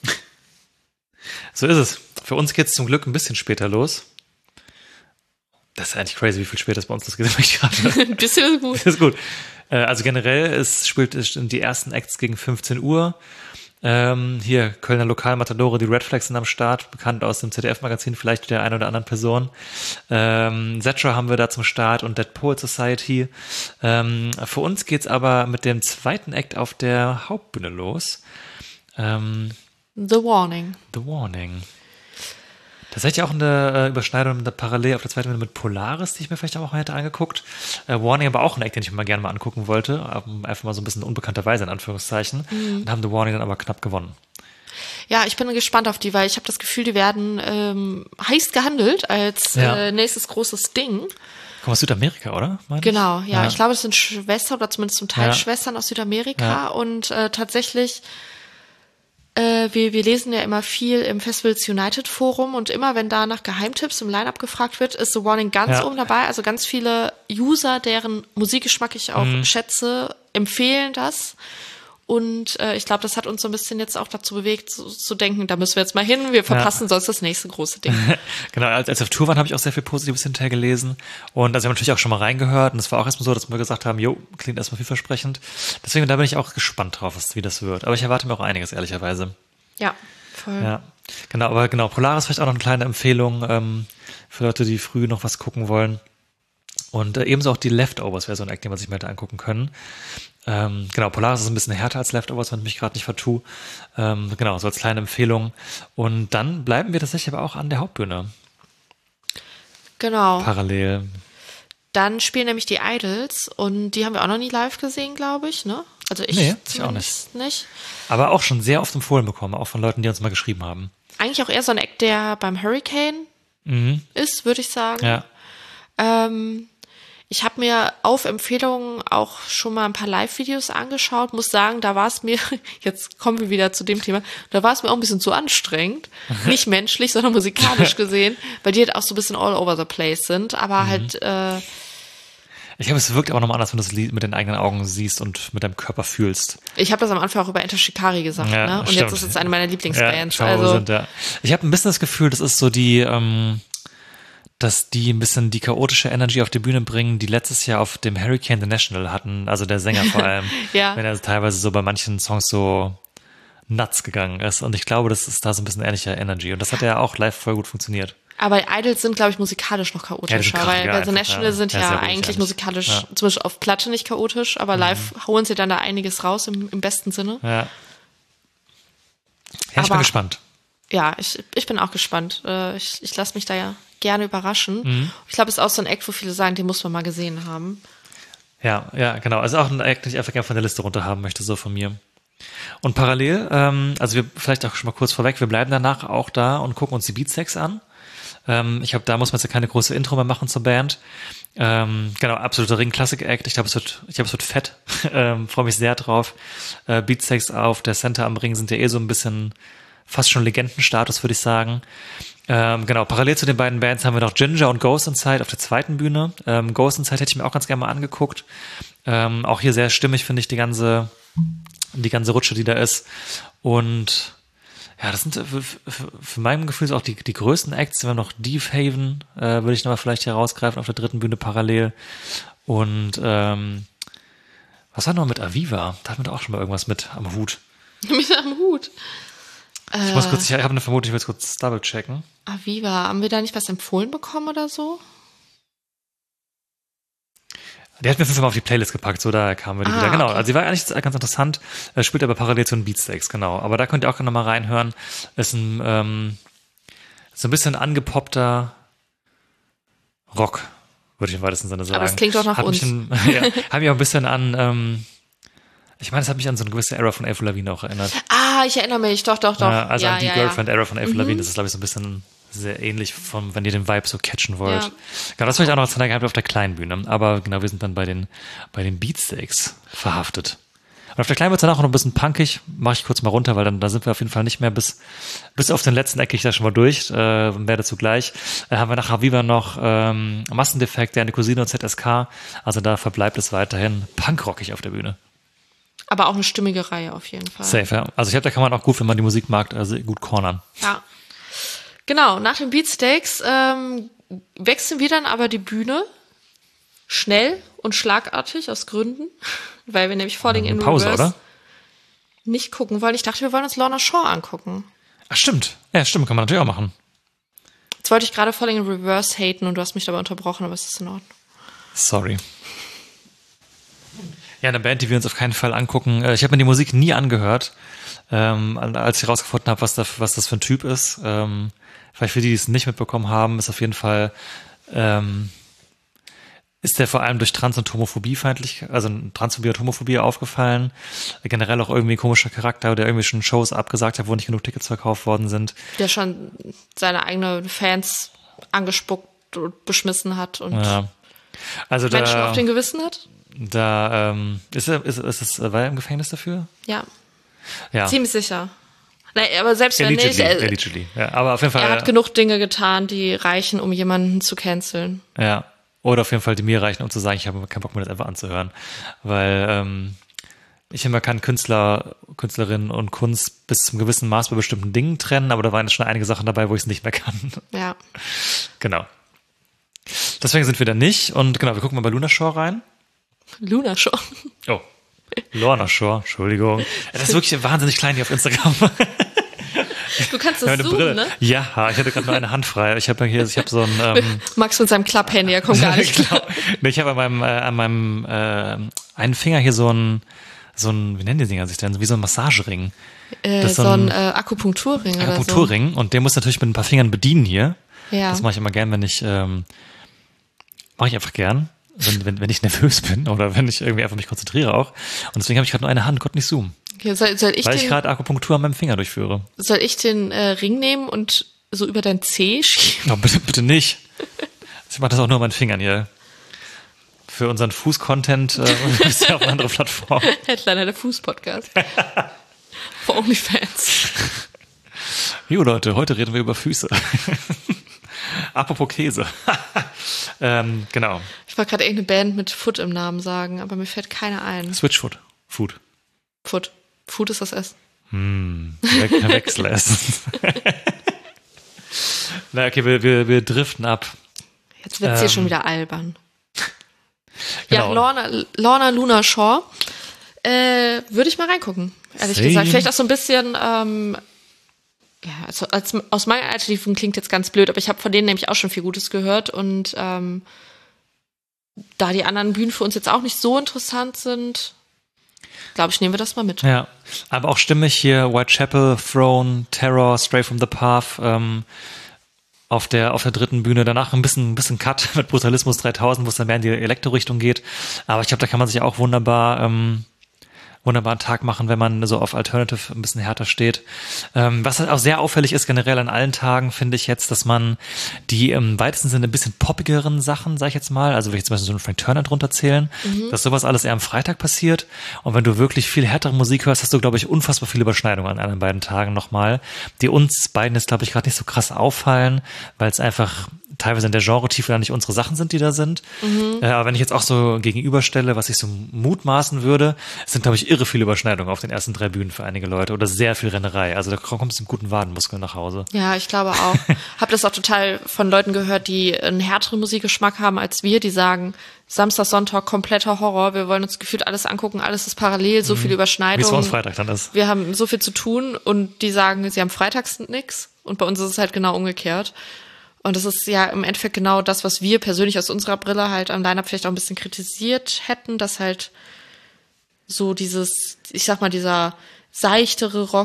So ist es. Für uns geht es zum Glück ein bisschen später los. Das ist eigentlich crazy, wie viel später es bei uns losgeht. Das ich gerade. Ein bisschen ist gut. Das ist gut. Äh, Also generell, es spielt es sind die ersten Acts gegen fünfzehn Uhr. Ähm, hier, Kölner Lokalmatadore, die Red Flags sind am Start, bekannt aus dem Z D F-Magazin, vielleicht der einen oder anderen Person. Ähm, Zetra haben wir da zum Start und Dead Poet Society. Ähm, für uns geht's aber mit dem zweiten Act auf der Hauptbühne los. Ähm, The Warning. The Warning. Tatsächlich auch eine äh, Überschneidung, eine Parallel auf der zweiten Bühne mit Polaris, die ich mir vielleicht auch mal hätte angeguckt. Äh, Warning aber auch ein Act, den ich mir mal gerne mal angucken wollte. Ähm, einfach mal so ein bisschen unbekannterweise in Anführungszeichen. Und haben The Warning dann aber knapp gewonnen. Ja, ich bin gespannt auf die, weil ich habe das Gefühl, die werden ähm, heiß gehandelt als Ja. äh, nächstes großes Ding. Komm aus Südamerika, oder? Meine ich? Genau, ja, Ja. Ich glaube, das sind Schwestern oder zumindest zum Teil Ja. Schwestern aus Südamerika. Ja. Und äh, tatsächlich, äh, wir, wir lesen ja immer viel im Festivals United Forum und immer, wenn da nach Geheimtipps im Line-Up gefragt wird, ist The Warning ganz Ja. oben dabei. Also ganz viele User, deren Musikgeschmack ich auch Mhm. schätze, empfehlen das. Und äh, ich glaube, das hat uns so ein bisschen jetzt auch dazu bewegt, zu, zu denken, da müssen wir jetzt mal hin, wir verpassen sonst das nächste große Ding. Genau, als, als wir auf Tour waren, habe ich auch sehr viel Positives hinterher gelesen. Und also wir haben natürlich auch schon mal reingehört. Und es war auch erstmal so, dass wir gesagt haben, jo, klingt erstmal vielversprechend. Deswegen, da bin ich auch gespannt drauf, was, wie das wird. Aber ich erwarte mir auch einiges, ehrlicherweise. Ja, voll. Ja, genau, aber genau, Polaris vielleicht auch noch eine kleine Empfehlung ähm, für Leute, die früh noch was gucken wollen. Und äh, ebenso auch die Leftovers wäre so ein Act, den man sich mal hätte angucken können. Ähm, genau, Polaris ist ein bisschen härter als Leftovers, wenn ich mich gerade nicht vertue. Ähm, genau, so als kleine Empfehlung. Und dann bleiben wir tatsächlich aber auch an der Hauptbühne Genau. parallel. Dann spielen nämlich die Idols und die haben wir auch noch nie live gesehen, glaube ich, ne? Also ich, Nee, ich auch zumindest nicht. Aber auch schon sehr oft empfohlen bekommen, auch von Leuten, die uns mal geschrieben haben. Eigentlich auch eher so ein Act, der beim Hurricane Mhm. ist, würde ich sagen. Ja. Ähm, ich habe mir auf Empfehlungen auch schon mal ein paar Live-Videos angeschaut, muss sagen, da war es mir, jetzt kommen wir wieder zu dem Thema, da war es mir auch ein bisschen zu anstrengend. Nicht menschlich, sondern musikalisch gesehen, weil die halt auch so ein bisschen all over the place sind, aber Mhm. halt, äh, Ich glaube, es wirkt aber nochmal anders, wenn du das Lied mit den eigenen Augen siehst und mit deinem Körper fühlst. ich habe das am Anfang auch über Enter Shikari gesagt, Ja, ne? Und stimmt. jetzt ist es eine meiner Lieblingsbands. Ja, also sind, ja. Ich habe ein bisschen das Gefühl, das ist so die, ähm, dass die ein bisschen die chaotische Energy auf die Bühne bringen, die letztes Jahr auf dem Hurricane The National hatten, also der Sänger vor allem. Ja. Wenn er teilweise so bei manchen Songs so nuts gegangen ist. Und ich glaube, das ist da so ein bisschen ähnlicher Energy. Und das hat ja auch live voll gut funktioniert. Aber Idols sind, glaube ich, musikalisch noch Ja, die chaotischer, sind weil, krachtiger weil The einfach, National ja. sind Ja, ja, sehr ruhig eigentlich eigentlich. musikalisch, Ja. zumindest auf Platte nicht chaotisch, aber live hauen sie dann da einiges raus im, im besten Sinne. Ja. Ja, ich Aber- bin gespannt. Ja, ich, ich bin auch gespannt. Äh, Ich, ich lasse mich da ja gerne überraschen. Mhm. Ich glaube, es ist auch so ein Act, wo viele sagen, den muss man mal gesehen haben. Ja, ja, genau. Also auch ein Act, den ich einfach gerne von der Liste runter haben möchte, so von mir. Und parallel, ähm, also wir vielleicht auch schon mal kurz vorweg, wir bleiben danach auch da und gucken uns die Beatsex an. Ähm, ich glaube, da muss man jetzt ja keine große Intro mehr machen zur Band. Ähm, genau, absoluter Ring-Classic-Act. Ich glaube, es wird, ich glaube, es wird fett. ähm, freue mich sehr drauf. Äh, Beatsex auf der Center am Ring sind ja eh so ein bisschen fast schon Legendenstatus, würde ich sagen. Ähm, genau, parallel zu den beiden Bands haben wir noch Ginger und Ghost Inside auf der zweiten Bühne. Ähm, Ghost Inside hätte ich mir auch ganz gerne mal angeguckt. Ähm, auch hier sehr stimmig, finde ich, die ganze, die ganze Rutsche, die da ist. Und ja, das sind äh, für, für, für mein Gefühl so auch die, die größten Acts. Wir haben noch Deep Haven, äh, würde ich nochmal vielleicht herausgreifen auf der dritten Bühne parallel. Und ähm, was war noch mit Aviva? Da hatten wir doch auch schon mal irgendwas mit am Hut. Mit am Hut. Ich muss kurz, ich habe eine Vermutung, ich will jetzt kurz double checken. Aviva, haben wir da nicht was empfohlen bekommen oder so? Die hat mir fünfmal auf die Playlist gepackt, so da kamen wir die Ah, wieder. Genau, okay. also sie war eigentlich ganz interessant, äh, spielt aber parallel zu den Beatsteaks, genau. Aber da könnt ihr auch gerne mal reinhören. Ist ein ähm, so ein bisschen angepoppter Rock, würde ich im weitesten Sinne sagen. Aber es klingt doch nach hat uns. Mich ein, ja, hat mich auch ein bisschen an, ähm, ich meine, es hat mich an so eine gewisse Era von Avril Lavigne auch erinnert. Ah, ich erinnere mich, doch, doch, doch. Ja, also ja, an die ja, Girlfriend-Era von Avril Mhm. Lavigne, das ist, glaube ich, so ein bisschen sehr ähnlich, vom, wenn ihr den Vibe so catchen wollt. Ja. Genau, das wollte ich auch noch zeigen gehabt auf der kleinen Bühne. Aber genau, wir sind dann bei den, bei den Beatsteaks verhaftet. Und auf der kleinen wird es danach auch noch ein bisschen punkig. Mache ich kurz mal runter, weil dann da sind wir auf jeden Fall nicht mehr bis bis auf den letzten Eck, ich da schon mal durch. Äh, mehr dazu gleich. Äh, haben wir nach Aviva noch ähm, Massendefekt, eine Cousine und Z S K. Also da verbleibt es weiterhin punkrockig auf der Bühne. Aber auch eine stimmige Reihe auf jeden Fall. Safe, ja. Also ich glaube, da kann man auch gut, wenn man die Musik mag, also gut cornern. Ja. Genau, nach den Beatsteaks ähm, wechseln wir dann aber die Bühne schnell und schlagartig aus Gründen, weil wir nämlich Falling in Pause, Reverse oder? nicht gucken wollen. Ich dachte, wir wollen uns Lorna Shore angucken. Ach, stimmt. Ja, stimmt, kann man natürlich auch machen. Jetzt wollte ich gerade Falling in Reverse haten und du hast mich dabei unterbrochen, aber es ist in Ordnung. Sorry. Ja, eine Band, die wir uns auf keinen Fall angucken. Ich habe mir die Musik nie angehört, ähm, als ich herausgefunden habe, was, da, was das für ein Typ ist. Ähm, vielleicht für die, die es nicht mitbekommen haben, ist auf jeden Fall ähm, ist der vor allem durch Trans- und Homophobie feindlich, also Transphobie und Homophobie aufgefallen. Generell auch irgendwie ein komischer Charakter, der irgendwie schon Shows abgesagt hat, wo nicht genug Tickets verkauft worden sind. Der schon seine eigenen Fans angespuckt und beschmissen hat und Ja. Also Menschen da, auf den Gewissen hat. Da ähm, ist er, ist, ist es, war er im Gefängnis dafür? Ja, Ja. ziemlich sicher. Nein, aber selbst wenn nicht, Allegedly, er, allegedly. Ja, aber auf jeden Fall. er hat genug Dinge getan, die reichen, um jemanden zu canceln. Ja. Oder auf jeden Fall, die mir reichen, um zu sagen, ich habe keinen Bock, mir das einfach anzuhören. Weil ähm, ich immer kann Künstler, Künstlerinnen und Kunst bis zum gewissen Maß bei bestimmten Dingen trennen, aber da waren jetzt schon einige Sachen dabei, wo ich es nicht mehr kann. Ja. Genau. Deswegen sind wir da nicht. Und genau, wir gucken mal bei Luna Shore rein. Luna Shore. Oh. Lorna Shore, Entschuldigung. Das ist wirklich wahnsinnig klein hier auf Instagram. Du kannst das Meine zoomen, Brille. ne? Ja, ich hatte gerade nur eine Hand frei. Ich habe hier, ich habe so ein ähm, Max mit seinem Klapp-Handy, er kommt gar nicht klar. Nee, ich habe an meinem, äh, an meinem äh, einen Finger hier so ein, so ein, wie nennen die Dinger sich denn? Wie so ein Massagering. Äh, Das ist so so ein ein äh, Akupunkturring oder so. Akupunkturring. Und den muss natürlich mit ein paar Fingern bedienen hier. Ja. Das mache ich immer gern, wenn ich, ähm, mache ich einfach gern, wenn, wenn, wenn ich nervös bin oder wenn ich irgendwie einfach mich konzentriere auch. Und deswegen habe ich gerade nur eine Hand, Gott nicht zoomen. Okay, soll, soll ich Weil ich den, gerade Akupunktur an meinem Finger durchführe. soll ich den äh, Ring nehmen und so über dein Zeh schieben? No, bitte, bitte nicht. Ich mache das auch nur an meinen Fingern hier. Für unseren Fuß-Content äh, ist ja auf eine andere Plattform. Headliner, der Fuß-Podcast. For OnlyFans. Jo Leute, heute reden wir über Füße. Apropos Käse. ähm, genau. Ich wollte gerade irgendeine Band mit Foot im Namen sagen, aber mir fällt keine ein. Switchfoot. Food. Foot. Foot ist das S. Hm, We- Wechselessen. Na, okay, wir, wir, wir driften ab. Jetzt wird's hier Ähm, schon wieder albern. Genau. Ja, Lorna, Lorna Luna Shore. Äh, würde ich mal reingucken, ehrlich Same. gesagt. Vielleicht auch so ein bisschen, ähm, ja, also als, aus meiner Alternativen klingt jetzt ganz blöd, aber ich habe von denen nämlich auch schon viel Gutes gehört und ähm, da die anderen Bühnen für uns jetzt auch nicht so interessant sind, glaube ich, nehmen wir das mal mit. Ja, aber auch stimmig hier Whitechapel, Throne, Terror, Stray from the Path, ähm, auf der, auf der dritten Bühne. Danach ein bisschen, ein bisschen Cut mit Brutalismus dreitausend, wo es dann mehr in die Elektro-Richtung geht. Aber ich glaube, da kann man sich auch wunderbar, ähm, wunderbaren Tag machen, wenn man so auf Alternative ein bisschen härter steht. Ähm, was halt auch sehr auffällig ist generell an allen Tagen, finde ich jetzt, dass man die im weitesten Sinne ein bisschen poppigeren Sachen, sag ich jetzt mal, also will ich zum Beispiel so einen Frank Turner drunter zählen, mhm. dass sowas alles eher am Freitag passiert. Und wenn du wirklich viel härtere Musik hörst, hast du, glaube ich, unfassbar viele Überschneidungen an den beiden Tagen nochmal, die uns beiden jetzt, glaube ich, gerade nicht so krass auffallen, weil es einfach teilweise in der Genre-Tiefe dann nicht unsere Sachen sind, die da sind. Mhm. Äh, aber wenn ich jetzt auch so gegenüberstelle, was ich so mutmaßen würde, sind, glaube ich, irre viele Überschneidungen auf den ersten drei Bühnen für einige Leute oder sehr viel Rennerei. Also da kommst du mit guten Wadenmuskeln nach Hause. Ja, ich glaube auch. Hab das auch total von Leuten gehört, die einen härteren Musikgeschmack haben als wir, die sagen, Samstag, Sonntag, kompletter Horror. Wir wollen uns gefühlt alles angucken, alles ist parallel, so viele Überschneidungen. Wie es bei uns Freitag dann ist. Wir haben so viel zu tun und die sagen, sie haben freitags nix und bei uns ist es halt genau umgekehrt. Und das ist ja im Endeffekt genau das, was wir persönlich aus unserer Brille halt am Line-Up vielleicht auch ein bisschen kritisiert hätten, dass halt so dieses, ich sag mal, dieser seichtere Rock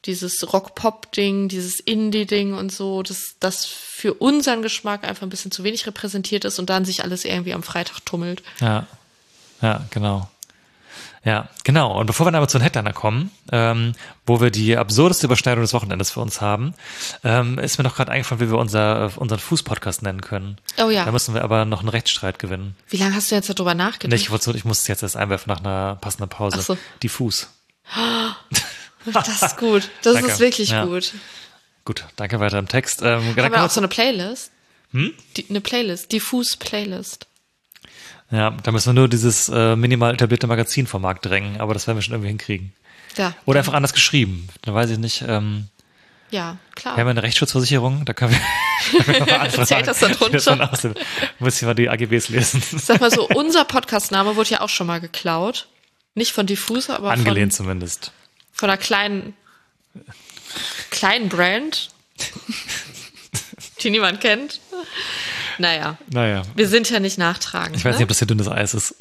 dieses Rock-Pop-Ding, dieses Indie-Ding und so, dass das für unseren Geschmack einfach ein bisschen zu wenig repräsentiert ist und dann sich alles irgendwie am Freitag tummelt. Ja, ja, genau. Ja, genau. Und bevor wir dann aber zu den Headliner kommen, ähm, wo wir die absurdeste Überschneidung des Wochenendes für uns haben, ähm, ist mir noch gerade eingefallen, wie wir unser, unseren Fuß-Podcast nennen können. Oh ja. Da müssen wir aber noch einen Rechtsstreit gewinnen. Wie lange hast du jetzt darüber nachgedacht? Nee, ich, wollte, ich muss es jetzt erst einwerfen nach einer passenden Pause. Ach so. Diffus. Das ist gut. Das Danke. ist wirklich Ja. gut. Gut, danke, weiter im Text. Ähm, Haben dann wir kann auch so eine Playlist? Hm? Die, eine Playlist, diffus Playlist. Ja, da müssen wir nur dieses äh, minimal etablierte Magazin vom Markt drängen, aber das werden wir schon irgendwie hinkriegen. Ja. Oder einfach anders geschrieben. Dann weiß ich nicht. Ähm, Ja, klar. wir haben eine Rechtsschutzversicherung, da können wir, können wir mal anfragen. Zählt das da drunter? wie das dann aussieht. Muss ich mal die A G Bs lesen. Sag mal so, unser Podcast-Name wurde ja auch schon mal geklaut. Nicht von Diffus, aber Angelehnt von, zumindest. von einer kleinen, kleinen Brand, die niemand kennt. Naja, Naja, wir sind ja nicht nachtragend. ich weiß ne? nicht, ob das hier dünnes Eis ist.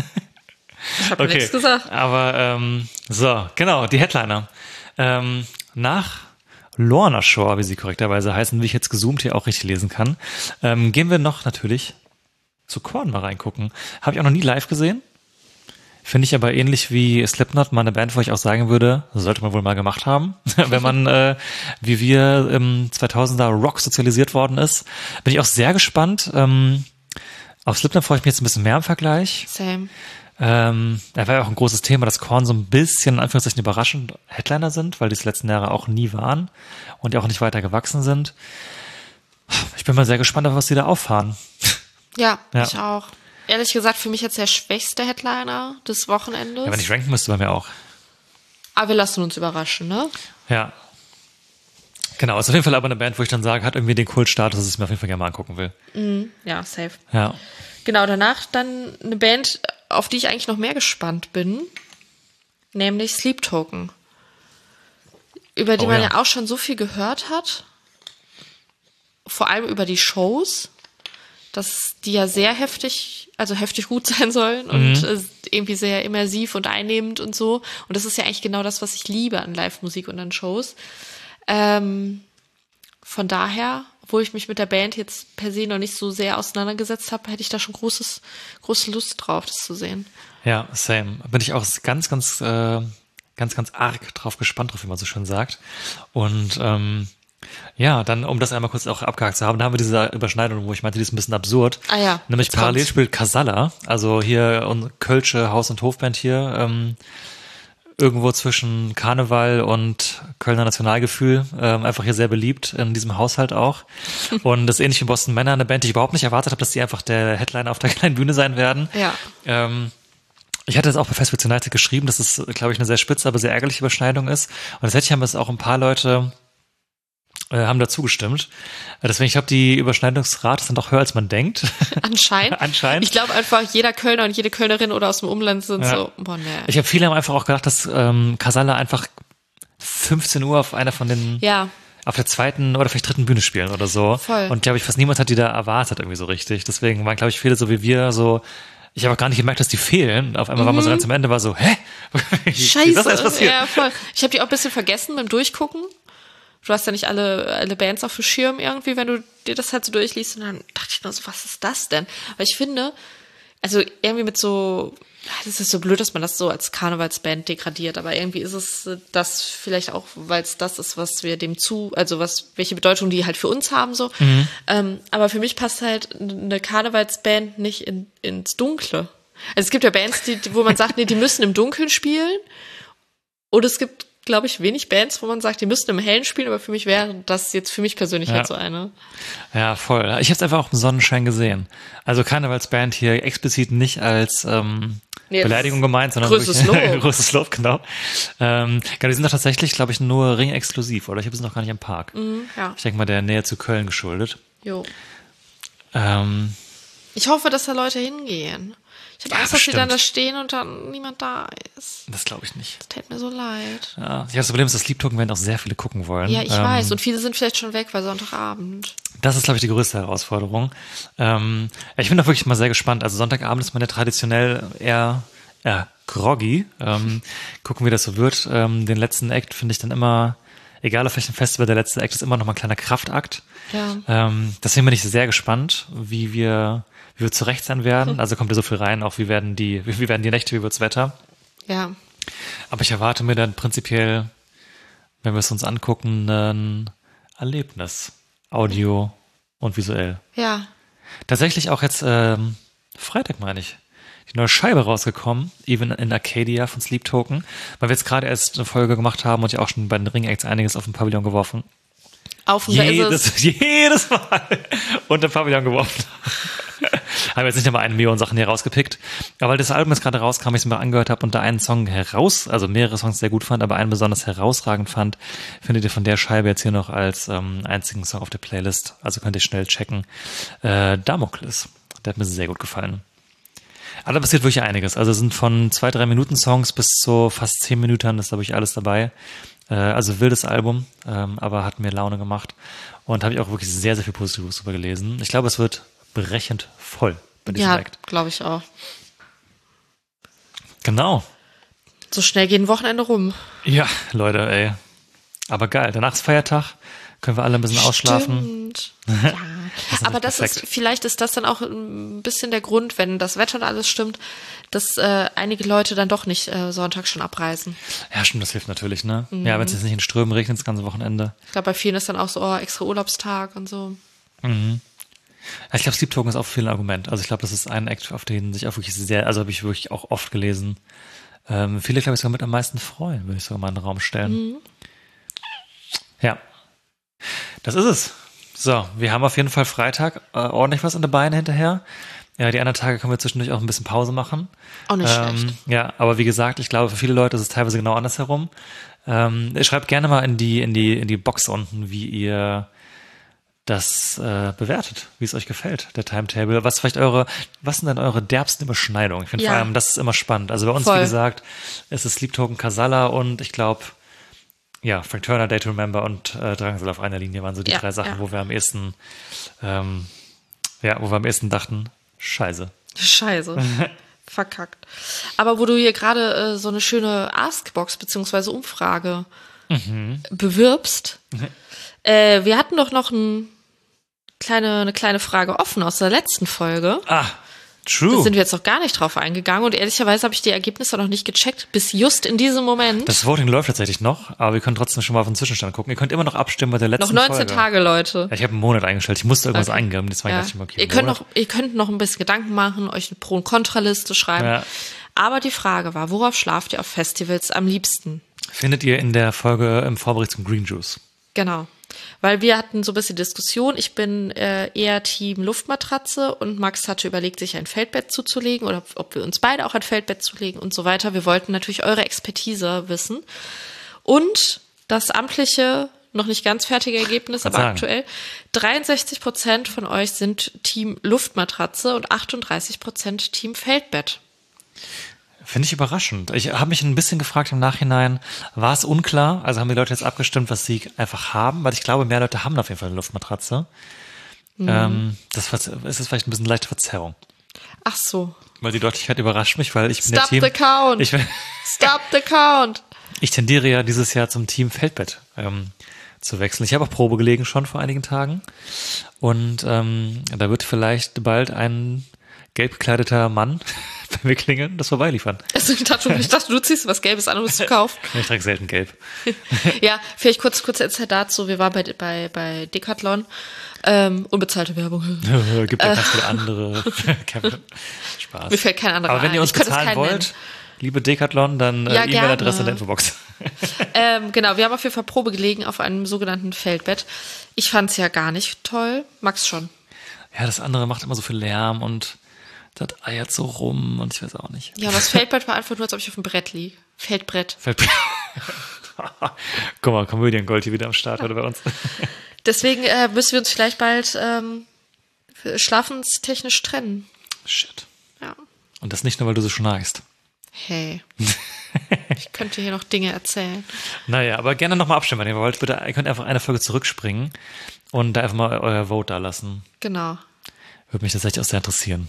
Ich habe nichts gesagt. Aber ähm, so, genau, die Headliner. Ähm, nach Lorna Shore, wie sie korrekterweise heißen, wie ich jetzt gezoomt hier auch richtig lesen kann, ähm, gehen wir noch natürlich zu Korn mal reingucken. Habe ich auch noch nie live gesehen. Finde ich aber ähnlich wie Slipknot mal eine Band, wo ich auch sagen würde, sollte man wohl mal gemacht haben, wenn man, äh, wie wir im zweitausender Rock sozialisiert worden ist. Bin ich auch sehr gespannt. Ähm, auf Slipknot freue ich mich jetzt ein bisschen mehr im Vergleich. Same. Ähm, da war ja auch ein großes Thema, dass Korn so ein bisschen, in Anführungszeichen, überraschend Headliner sind, weil die es letzten Jahre auch nie waren und die auch nicht weiter gewachsen sind. Ich bin mal sehr gespannt, auf was die da auffahren. Ja, Ja. ich auch. Ehrlich gesagt, für mich jetzt der schwächste Headliner des Wochenendes. Ja, wenn ich ranken müsste, bei mir auch. Aber wir lassen uns überraschen, ne? Ja. Genau, ist auf jeden Fall aber eine Band, wo ich dann sage, hat irgendwie den Kultstatus, dass ich mir auf jeden Fall gerne mal angucken will. Ja, safe. Ja. Genau, danach dann eine Band, auf die ich eigentlich noch mehr gespannt bin, nämlich Sleep Token. Über die Oh, man ja. ja auch schon so viel gehört hat. Vor allem über die Shows, dass die ja sehr heftig, also heftig gut sein sollen und äh, irgendwie sehr immersiv und einnehmend und so. Und das ist ja eigentlich genau das, was ich liebe an Live-Musik und an Shows. Ähm, von daher, obwohl ich mich mit der Band jetzt per se noch nicht so sehr auseinandergesetzt habe, hätte ich da schon großes, große Lust drauf, das zu sehen. Ja, same. Bin ich auch ganz, ganz, äh, ganz, ganz arg drauf gespannt drauf, wie man so schön sagt. Und ähm, ja, dann, um das einmal kurz auch abgehakt zu haben, da haben wir diese Überschneidung, wo ich meinte, die ist ein bisschen absurd. Ah ja, Nämlich jetzt parallel kommt's. spielt Casalla, also hier unsere Kölsche Haus- und Hofband hier, ähm, irgendwo zwischen Karneval und Kölner Nationalgefühl, ähm, einfach hier sehr beliebt, in diesem Haushalt auch. Und das ist ähnlich wie Boston Manor, eine Band, die ich überhaupt nicht erwartet habe, dass die einfach der Headliner auf der kleinen Bühne sein werden. Ja. Ähm, ich hatte es auch bei Festival United geschrieben, dass es, glaube ich, eine sehr spitze, aber sehr ärgerliche Überschneidung ist. Und tatsächlich haben es auch ein paar Leute äh, haben dazu gestimmt. Äh, deswegen, ich glaube, die Überschneidungsrate ist dann doch höher, als man denkt. Anscheinend. Anscheinend. Ich glaube einfach, jeder Kölner und jede Kölnerin oder aus dem Umland sind Ja. so, boah, nee. Ich habe viele haben einfach auch gedacht, dass ähm, Casalla einfach fünfzehn Uhr auf einer von den Ja, auf der zweiten oder vielleicht dritten Bühne spielen oder so. Voll. Und glaube ich, fast niemand hat die da erwartet irgendwie so richtig. Deswegen waren, glaube ich, viele so wie wir so, ich habe auch gar nicht gemerkt, dass die fehlen. Auf einmal war man so ganz am Ende, war so, hä? Wie ist scheiße. das jetzt passiert? Ja, voll. Ich habe die auch ein bisschen vergessen beim Durchgucken. Du hast ja nicht alle, alle Bands auf dem Schirm irgendwie, wenn du dir das halt so durchliest. Und dann dachte ich nur so, was ist das denn? Weil ich finde, also irgendwie mit so, das ist so blöd, dass man das so als Karnevalsband degradiert, aber irgendwie ist es das vielleicht auch, weil es das ist, was wir dem zu, also was, welche Bedeutung die halt für uns haben, so. Mhm. Ähm, aber für mich passt halt eine Karnevalsband nicht in, ins Dunkle. Also es gibt ja Bands, die, wo man sagt, nee, die müssen im Dunkeln spielen. Oder es gibt, glaube ich, wenig Bands, wo man sagt, die müssten im Hellen spielen, aber für mich wäre das jetzt für mich persönlich Ja. halt so eine. Ja, voll. Ich habe es einfach auch im Sonnenschein gesehen. Also Karnevalsband hier explizit nicht als ähm, Nee, Beleidigung gemeint, sondern größtes wirklich- Lob. größtes Lob, genau. Ähm, genau, die sind doch tatsächlich, glaube ich, nur ringexklusiv, oder? Ich habe es noch gar nicht im Park. Ja, Ich denke mal, der Nähe zu Köln geschuldet. jo. Ähm, Ich hoffe, dass da Leute hingehen. Ich habe Ja, Angst, dass die dann bestimmt. da stehen und dann niemand da ist. das glaube ich nicht. Das tät mir so leid. Ja, ich habe das Problem, dass das Sleep Token werden auch sehr viele gucken wollen. Ja, ich ähm, weiß. Und viele sind vielleicht schon weg, weil Sonntagabend. Das ist, glaube ich, die größte Herausforderung. Ähm, ich bin da wirklich mal sehr gespannt. Also Sonntagabend ist man ja traditionell eher, eher groggy. Ähm, gucken, wie das so wird. Ähm, den letzten Act finde ich dann immer egal auf welchem Festival, der letzte Act ist immer noch mal ein kleiner Kraftakt. Ja. Ähm, deswegen bin ich sehr gespannt, wie wir, wie wir zurecht sein werden. Also kommt ja so viel rein, auch wie werden die, wie, wie werden die Nächte, wie wird's Wetter. Ja. Aber ich erwarte mir dann prinzipiell, wenn wir es uns angucken, ein Erlebnis. Audio und visuell. Ja. Tatsächlich auch jetzt ähm, Freitag, meine ich, die neue Scheibe rausgekommen, Even in Arcadia von Sleep Token, weil wir jetzt gerade erst eine Folge gemacht haben und ja auch schon bei den Ring-Acts einiges auf den Pavillon geworfen. Auf und da ist Jedes, es. jedes Mal unter den Pavillon geworfen. Haben jetzt nicht nochmal eine Million Sachen hier rausgepickt. Aber weil das Album jetzt gerade rauskam, ich es mir angehört habe und da einen Song heraus, also mehrere Songs sehr gut fand, aber einen besonders herausragend fand, findet ihr von der Scheibe jetzt hier noch als ähm, einzigen Song auf der Playlist. Also könnt ihr schnell checken. Äh, Damokles. Der hat mir sehr gut gefallen. Aber da passiert wirklich einiges. Also es sind von zwei, drei Minuten Songs bis zu fast zehn Minuten, ist glaube ich alles dabei. Äh, also wildes Album, ähm, aber hat mir Laune gemacht. Und habe ich auch wirklich sehr, sehr viel Positives drüber gelesen. Ich glaube, es wird brechend voll bei diesem Ja, Act. glaube ich auch. Genau. So schnell geht ein Wochenende rum. Ja, Leute, ey. Aber geil. Danach ist Feiertag. Können wir alle ein bisschen ausschlafen. Stimmt. Ja. Das ist Aber das perfekt. ist, vielleicht ist das dann auch ein bisschen der Grund, wenn das Wetter und alles stimmt, dass äh, einige Leute dann doch nicht äh, Sonntag schon abreisen. Ja, stimmt, das hilft natürlich, ne? Mhm. Ja, wenn es jetzt nicht in Strömen regnet, das ganze Wochenende. Ich glaube, bei vielen ist dann auch so, oh, extra Urlaubstag und so. Mhm. Ja, ich glaube, Sleep Token ist auch viel ein Argument. Also ich glaube, das ist ein Act, auf den sich auch wirklich sehr, also habe ich wirklich auch oft gelesen. Ähm, viele, glaube ich, sogar mit am meisten freuen, würde ich sogar mal in den Raum stellen. Mhm. Ja. Das ist es. So, wir haben auf jeden Fall Freitag äh, ordentlich was in den Beinen hinterher. Ja, die anderen Tage können wir zwischendurch auch ein bisschen Pause machen. Auch nicht ähm, schlecht. Ja, aber wie gesagt, ich glaube, für viele Leute ist es teilweise genau andersherum. Ähm, schreibt gerne mal in die, in die, in die Box unten, wie ihr das äh, bewertet, wie es euch gefällt, der Timetable. Was vielleicht eure, was sind denn eure derbsten Überschneidungen? Ich finde Ja. vor allem, das ist immer spannend. Also bei uns, Voll. wie gesagt, ist es Sleep Token, Casala und ich glaube, ja, Frank Turner, Day to Remember und äh, Drangsal auf einer Linie waren so die Ja, drei Sachen, ja. wo wir am ehesten, ähm, ja, wo wir am ehesten dachten, scheiße. Scheiße. Verkackt. Aber wo du hier gerade äh, so eine schöne Askbox beziehungsweise Umfrage Mhm. bewirbst, äh, wir hatten doch noch ein kleine, eine kleine Frage offen aus der letzten Folge. Ah, Da true. sind wir jetzt noch gar nicht drauf eingegangen und ehrlicherweise habe ich die Ergebnisse noch nicht gecheckt, bis just in diesem Moment. Das Voting läuft tatsächlich noch, aber wir können trotzdem schon mal auf den Zwischenstand gucken. Ihr könnt immer noch abstimmen bei der letzten noch neunzehn Folge. Tage, Leute. Ja, ich habe einen Monat eingestellt. Ich musste irgendwas Okay. eingeben. Deswegen Ja. dachte ich mir, okay, ihr, könnt Monat. noch, ihr könnt noch ein bisschen Gedanken machen, euch eine Pro- und Kontraliste schreiben. Ja. Aber die Frage war, worauf schlaft ihr auf Festivals am liebsten? Findet ihr in der Folge im Vorbericht zum Green Juice. Genau. Weil wir hatten so ein bisschen Diskussion. Ich bin äh, eher Team Luftmatratze und Max hatte überlegt, sich ein Feldbett zuzulegen oder ob wir uns beide auch ein Feldbett zulegen und so weiter. Wir wollten natürlich eure Expertise wissen. Und das amtliche, noch nicht ganz fertige Ergebnis, Kann aber sagen. aktuell, dreiundsechzig Prozent von euch sind Team Luftmatratze und achtunddreißig Prozent Team Feldbett. Finde ich überraschend. Ich habe mich ein bisschen gefragt im Nachhinein, war es unklar? Also haben die Leute jetzt abgestimmt, was sie einfach haben? Weil ich glaube, mehr Leute haben auf jeden Fall eine Luftmatratze. Mhm. Ähm, das verz- es ist vielleicht ein bisschen leichte Verzerrung. Ach so. Weil die Deutlichkeit überrascht mich, weil ich bin Stop der the Team. count. Ich, Stop the count. ich tendiere ja dieses Jahr zum Team Feldbett ähm, zu wechseln. Ich habe auch Probe gelegen schon vor einigen Tagen. Und ähm, da wird vielleicht bald ein gelb gekleideter Mann bei mir klingeln, das vorbeiliefern. Also ich dachte, ich dachte, du ziehst was Gelbes an, um es zu kaufen. Ich trage selten gelb. Ja, vielleicht kurz, kurz Insight dazu. Wir waren bei, bei, bei Decathlon. Ähm, unbezahlte Werbung. Gibt ja ganz viele andere. Spaß. Mir fällt kein anderer Aber wenn ein. ihr uns Ich könnte es bezahlen keinen wollt, nennen. liebe Decathlon, dann äh, Ja, E-Mail-Adresse in gerne. der Infobox. Ähm, genau, wir haben auf jeden Fall Probe gelegen auf einem sogenannten Feldbett. Ich fand es ja gar nicht toll. Max schon. Ja, das andere macht immer so viel Lärm und das eiert so rum und ich weiß auch nicht. Ja, aber das Feldbett war einfach nur, als ob ich auf dem Brett liege. Feldbrett. Fällt- Guck mal, Komödiengold hier wieder am Start heute bei uns. Deswegen äh, müssen wir uns vielleicht bald ähm, schlafenstechnisch trennen. Shit. Ja. Und das nicht nur, weil du so schnarchst. Hey. Ich könnte hier noch Dinge erzählen. Naja, aber gerne nochmal abstimmen, wenn ihr wollt. Bitte, ihr könnt einfach eine Folge zurückspringen und da einfach mal euer Vote da lassen. Genau. Würde mich tatsächlich auch sehr interessieren.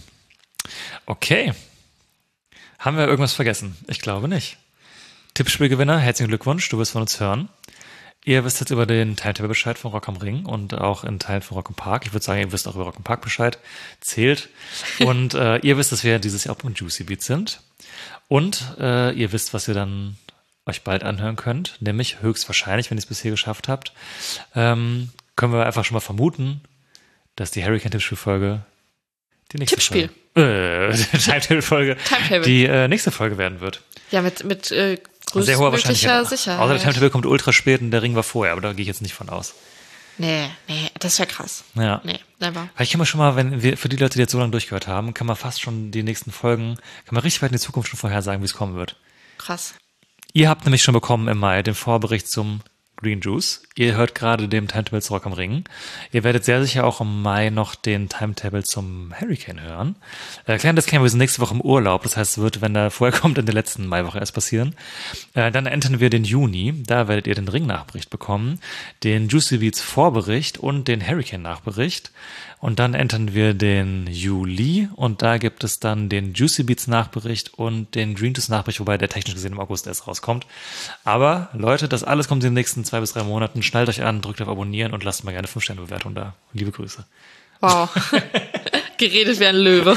Okay. Haben wir irgendwas vergessen? Ich glaube nicht. Tippspielgewinner, herzlichen Glückwunsch, du wirst von uns hören. Ihr wisst jetzt über den Timetable Bescheid von Rock am Ring und auch in Teilen von Rock am Park. Ich würde sagen, ihr wisst auch über Rock am Park Bescheid. Zählt. Und äh, ihr wisst, dass wir dieses Jahr auch beim Juicy Beat sind. Und äh, ihr wisst, was ihr dann euch bald anhören könnt. Nämlich höchstwahrscheinlich, wenn ihr es bisher geschafft habt, ähm, können wir einfach schon mal vermuten, dass die Hurricane-Tippspiel-Folge die nächste Tippspiel. Folge, äh, Timetable-Folge Timetable. die äh, nächste Folge werden wird. Ja, mit, mit äh, Sehr hoher größtmöglicher Wahrscheinlichkeit. Sicherheit. Außer der Timetable kommt ultra spät und der Ring war vorher, aber da gehe ich jetzt nicht von aus. Nee, nee, das wäre krass. Ja. Nee, never. Vielleicht kann man schon mal, wenn wir, für die Leute, die jetzt so lange durchgehört haben, kann man fast schon die nächsten Folgen, kann man richtig weit in die Zukunft schon vorhersagen, wie es kommen wird. Krass. Ihr habt nämlich schon bekommen im Mai den Vorbericht zum Green Juice. Ihr hört gerade dem Timetable zu Rock am Ring. Ihr werdet sehr sicher auch im Mai noch den Timetable zum Hurricane hören. Äh, kleiner Disclaimer, wir sind nächste Woche im Urlaub. Das heißt, es wird, wenn der vorher kommt, in der letzten Maiwoche erst passieren. Äh, dann enden wir den Juni. Da werdet ihr den Ring-Nachbericht bekommen, den Juicy Beats Vorbericht und den Hurricane-Nachbericht. Und dann enden wir den Juli und da gibt es dann den Juicy Beats Nachbericht und den Green Juice Nachbericht, wobei der technisch gesehen im August erst rauskommt. Aber Leute, das alles kommt in den nächsten zwei bis drei Monaten. Schnallt euch an, drückt auf Abonnieren und lasst mal gerne fünf Sterne Bewertung da. Liebe Grüße. Wow. Geredet wie ein Löwe.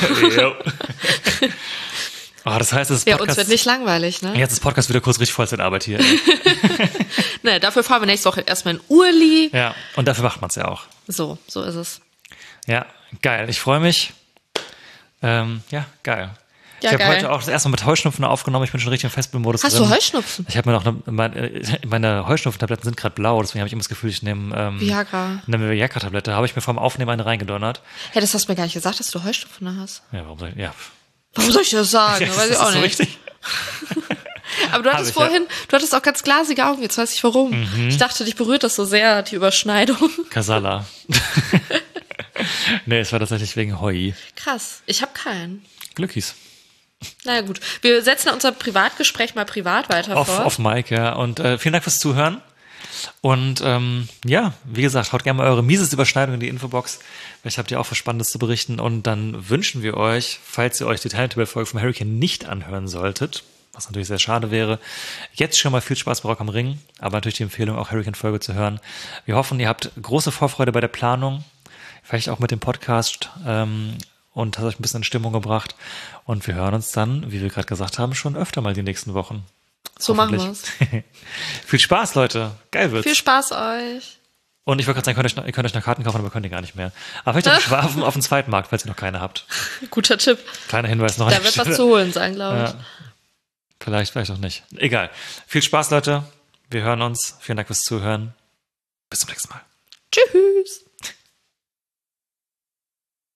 Oh, das heißt, es ist Ja, Podcast, uns wird nicht langweilig, ne? jetzt ist Podcast wieder kurz richtig Vollzeitarbeit hier. Ey. Ne, dafür fahren wir nächste Woche erstmal in Urli. Ja, und dafür macht man es ja auch. So, so ist es. Ja, geil. Ich freue mich. Ähm, ja, geil. Ja, ich habe geil. heute auch das erste Mal mit Heuschnupfen aufgenommen. Ich bin schon richtig im Festspielmodus Hast drin. du Heuschnupfen? Ich habe mir noch eine, meine, meine Heuschnupfentabletten sind gerade blau, deswegen habe ich immer das Gefühl, ich nehme ähm, Viagra. eine Viagra-Tablette. Habe ich mir vorm Aufnehmen eine reingedonnert. Hey, das hast du mir gar nicht gesagt, dass du Heuschnupfen hast. Ja, warum soll ich? Ja. Warum soll ich das sagen? Ja, Weiß ich ist auch das so nicht. richtig? Aber du Hab hattest ich, ja. vorhin, du hattest auch ganz glasige Augen, jetzt weiß ich warum. Mhm. Ich dachte, dich berührt das so sehr, die Überschneidung. Kasala. Nee, es war tatsächlich wegen Heu. Krass, ich habe keinen. Glückis. Naja gut, wir setzen unser Privatgespräch mal privat weiter Auf, fort. auf Mike, ja. Und äh, vielen Dank fürs Zuhören. Und ähm, ja, wie gesagt, haut gerne mal eure mieseste Überschneidung in die Infobox. Vielleicht habt ihr auch was Spannendes zu berichten. Und dann wünschen wir euch, falls ihr euch die Timetable-Folge vom Hurricane nicht anhören solltet, was natürlich sehr schade wäre, jetzt schon mal viel Spaß bei Rock am Ring. Aber natürlich die Empfehlung, auch Hurricane-Folge zu hören. Wir hoffen, ihr habt große Vorfreude bei der Planung. Vielleicht auch mit dem Podcast. Ähm, und hat euch ein bisschen in Stimmung gebracht. Und wir hören uns dann, wie wir gerade gesagt haben, schon öfter mal die nächsten Wochen. So machen wir's. Viel Spaß, Leute. Geil wird's. Viel Spaß euch. Und ich wollte gerade sagen, könnt euch, ihr könnt euch noch Karten kaufen, aber könnt ihr gar nicht mehr. Aber vielleicht auch auf, auf dem Zweitmarkt, falls ihr noch keine habt. Guter Tipp. Kleiner Hinweis noch. Da wird was zu holen sein, glaube ich. Ja. Vielleicht, vielleicht auch nicht. Egal. Viel Spaß, Leute. Wir hören uns. Vielen Dank fürs Zuhören. Bis zum nächsten Mal. Tschüss.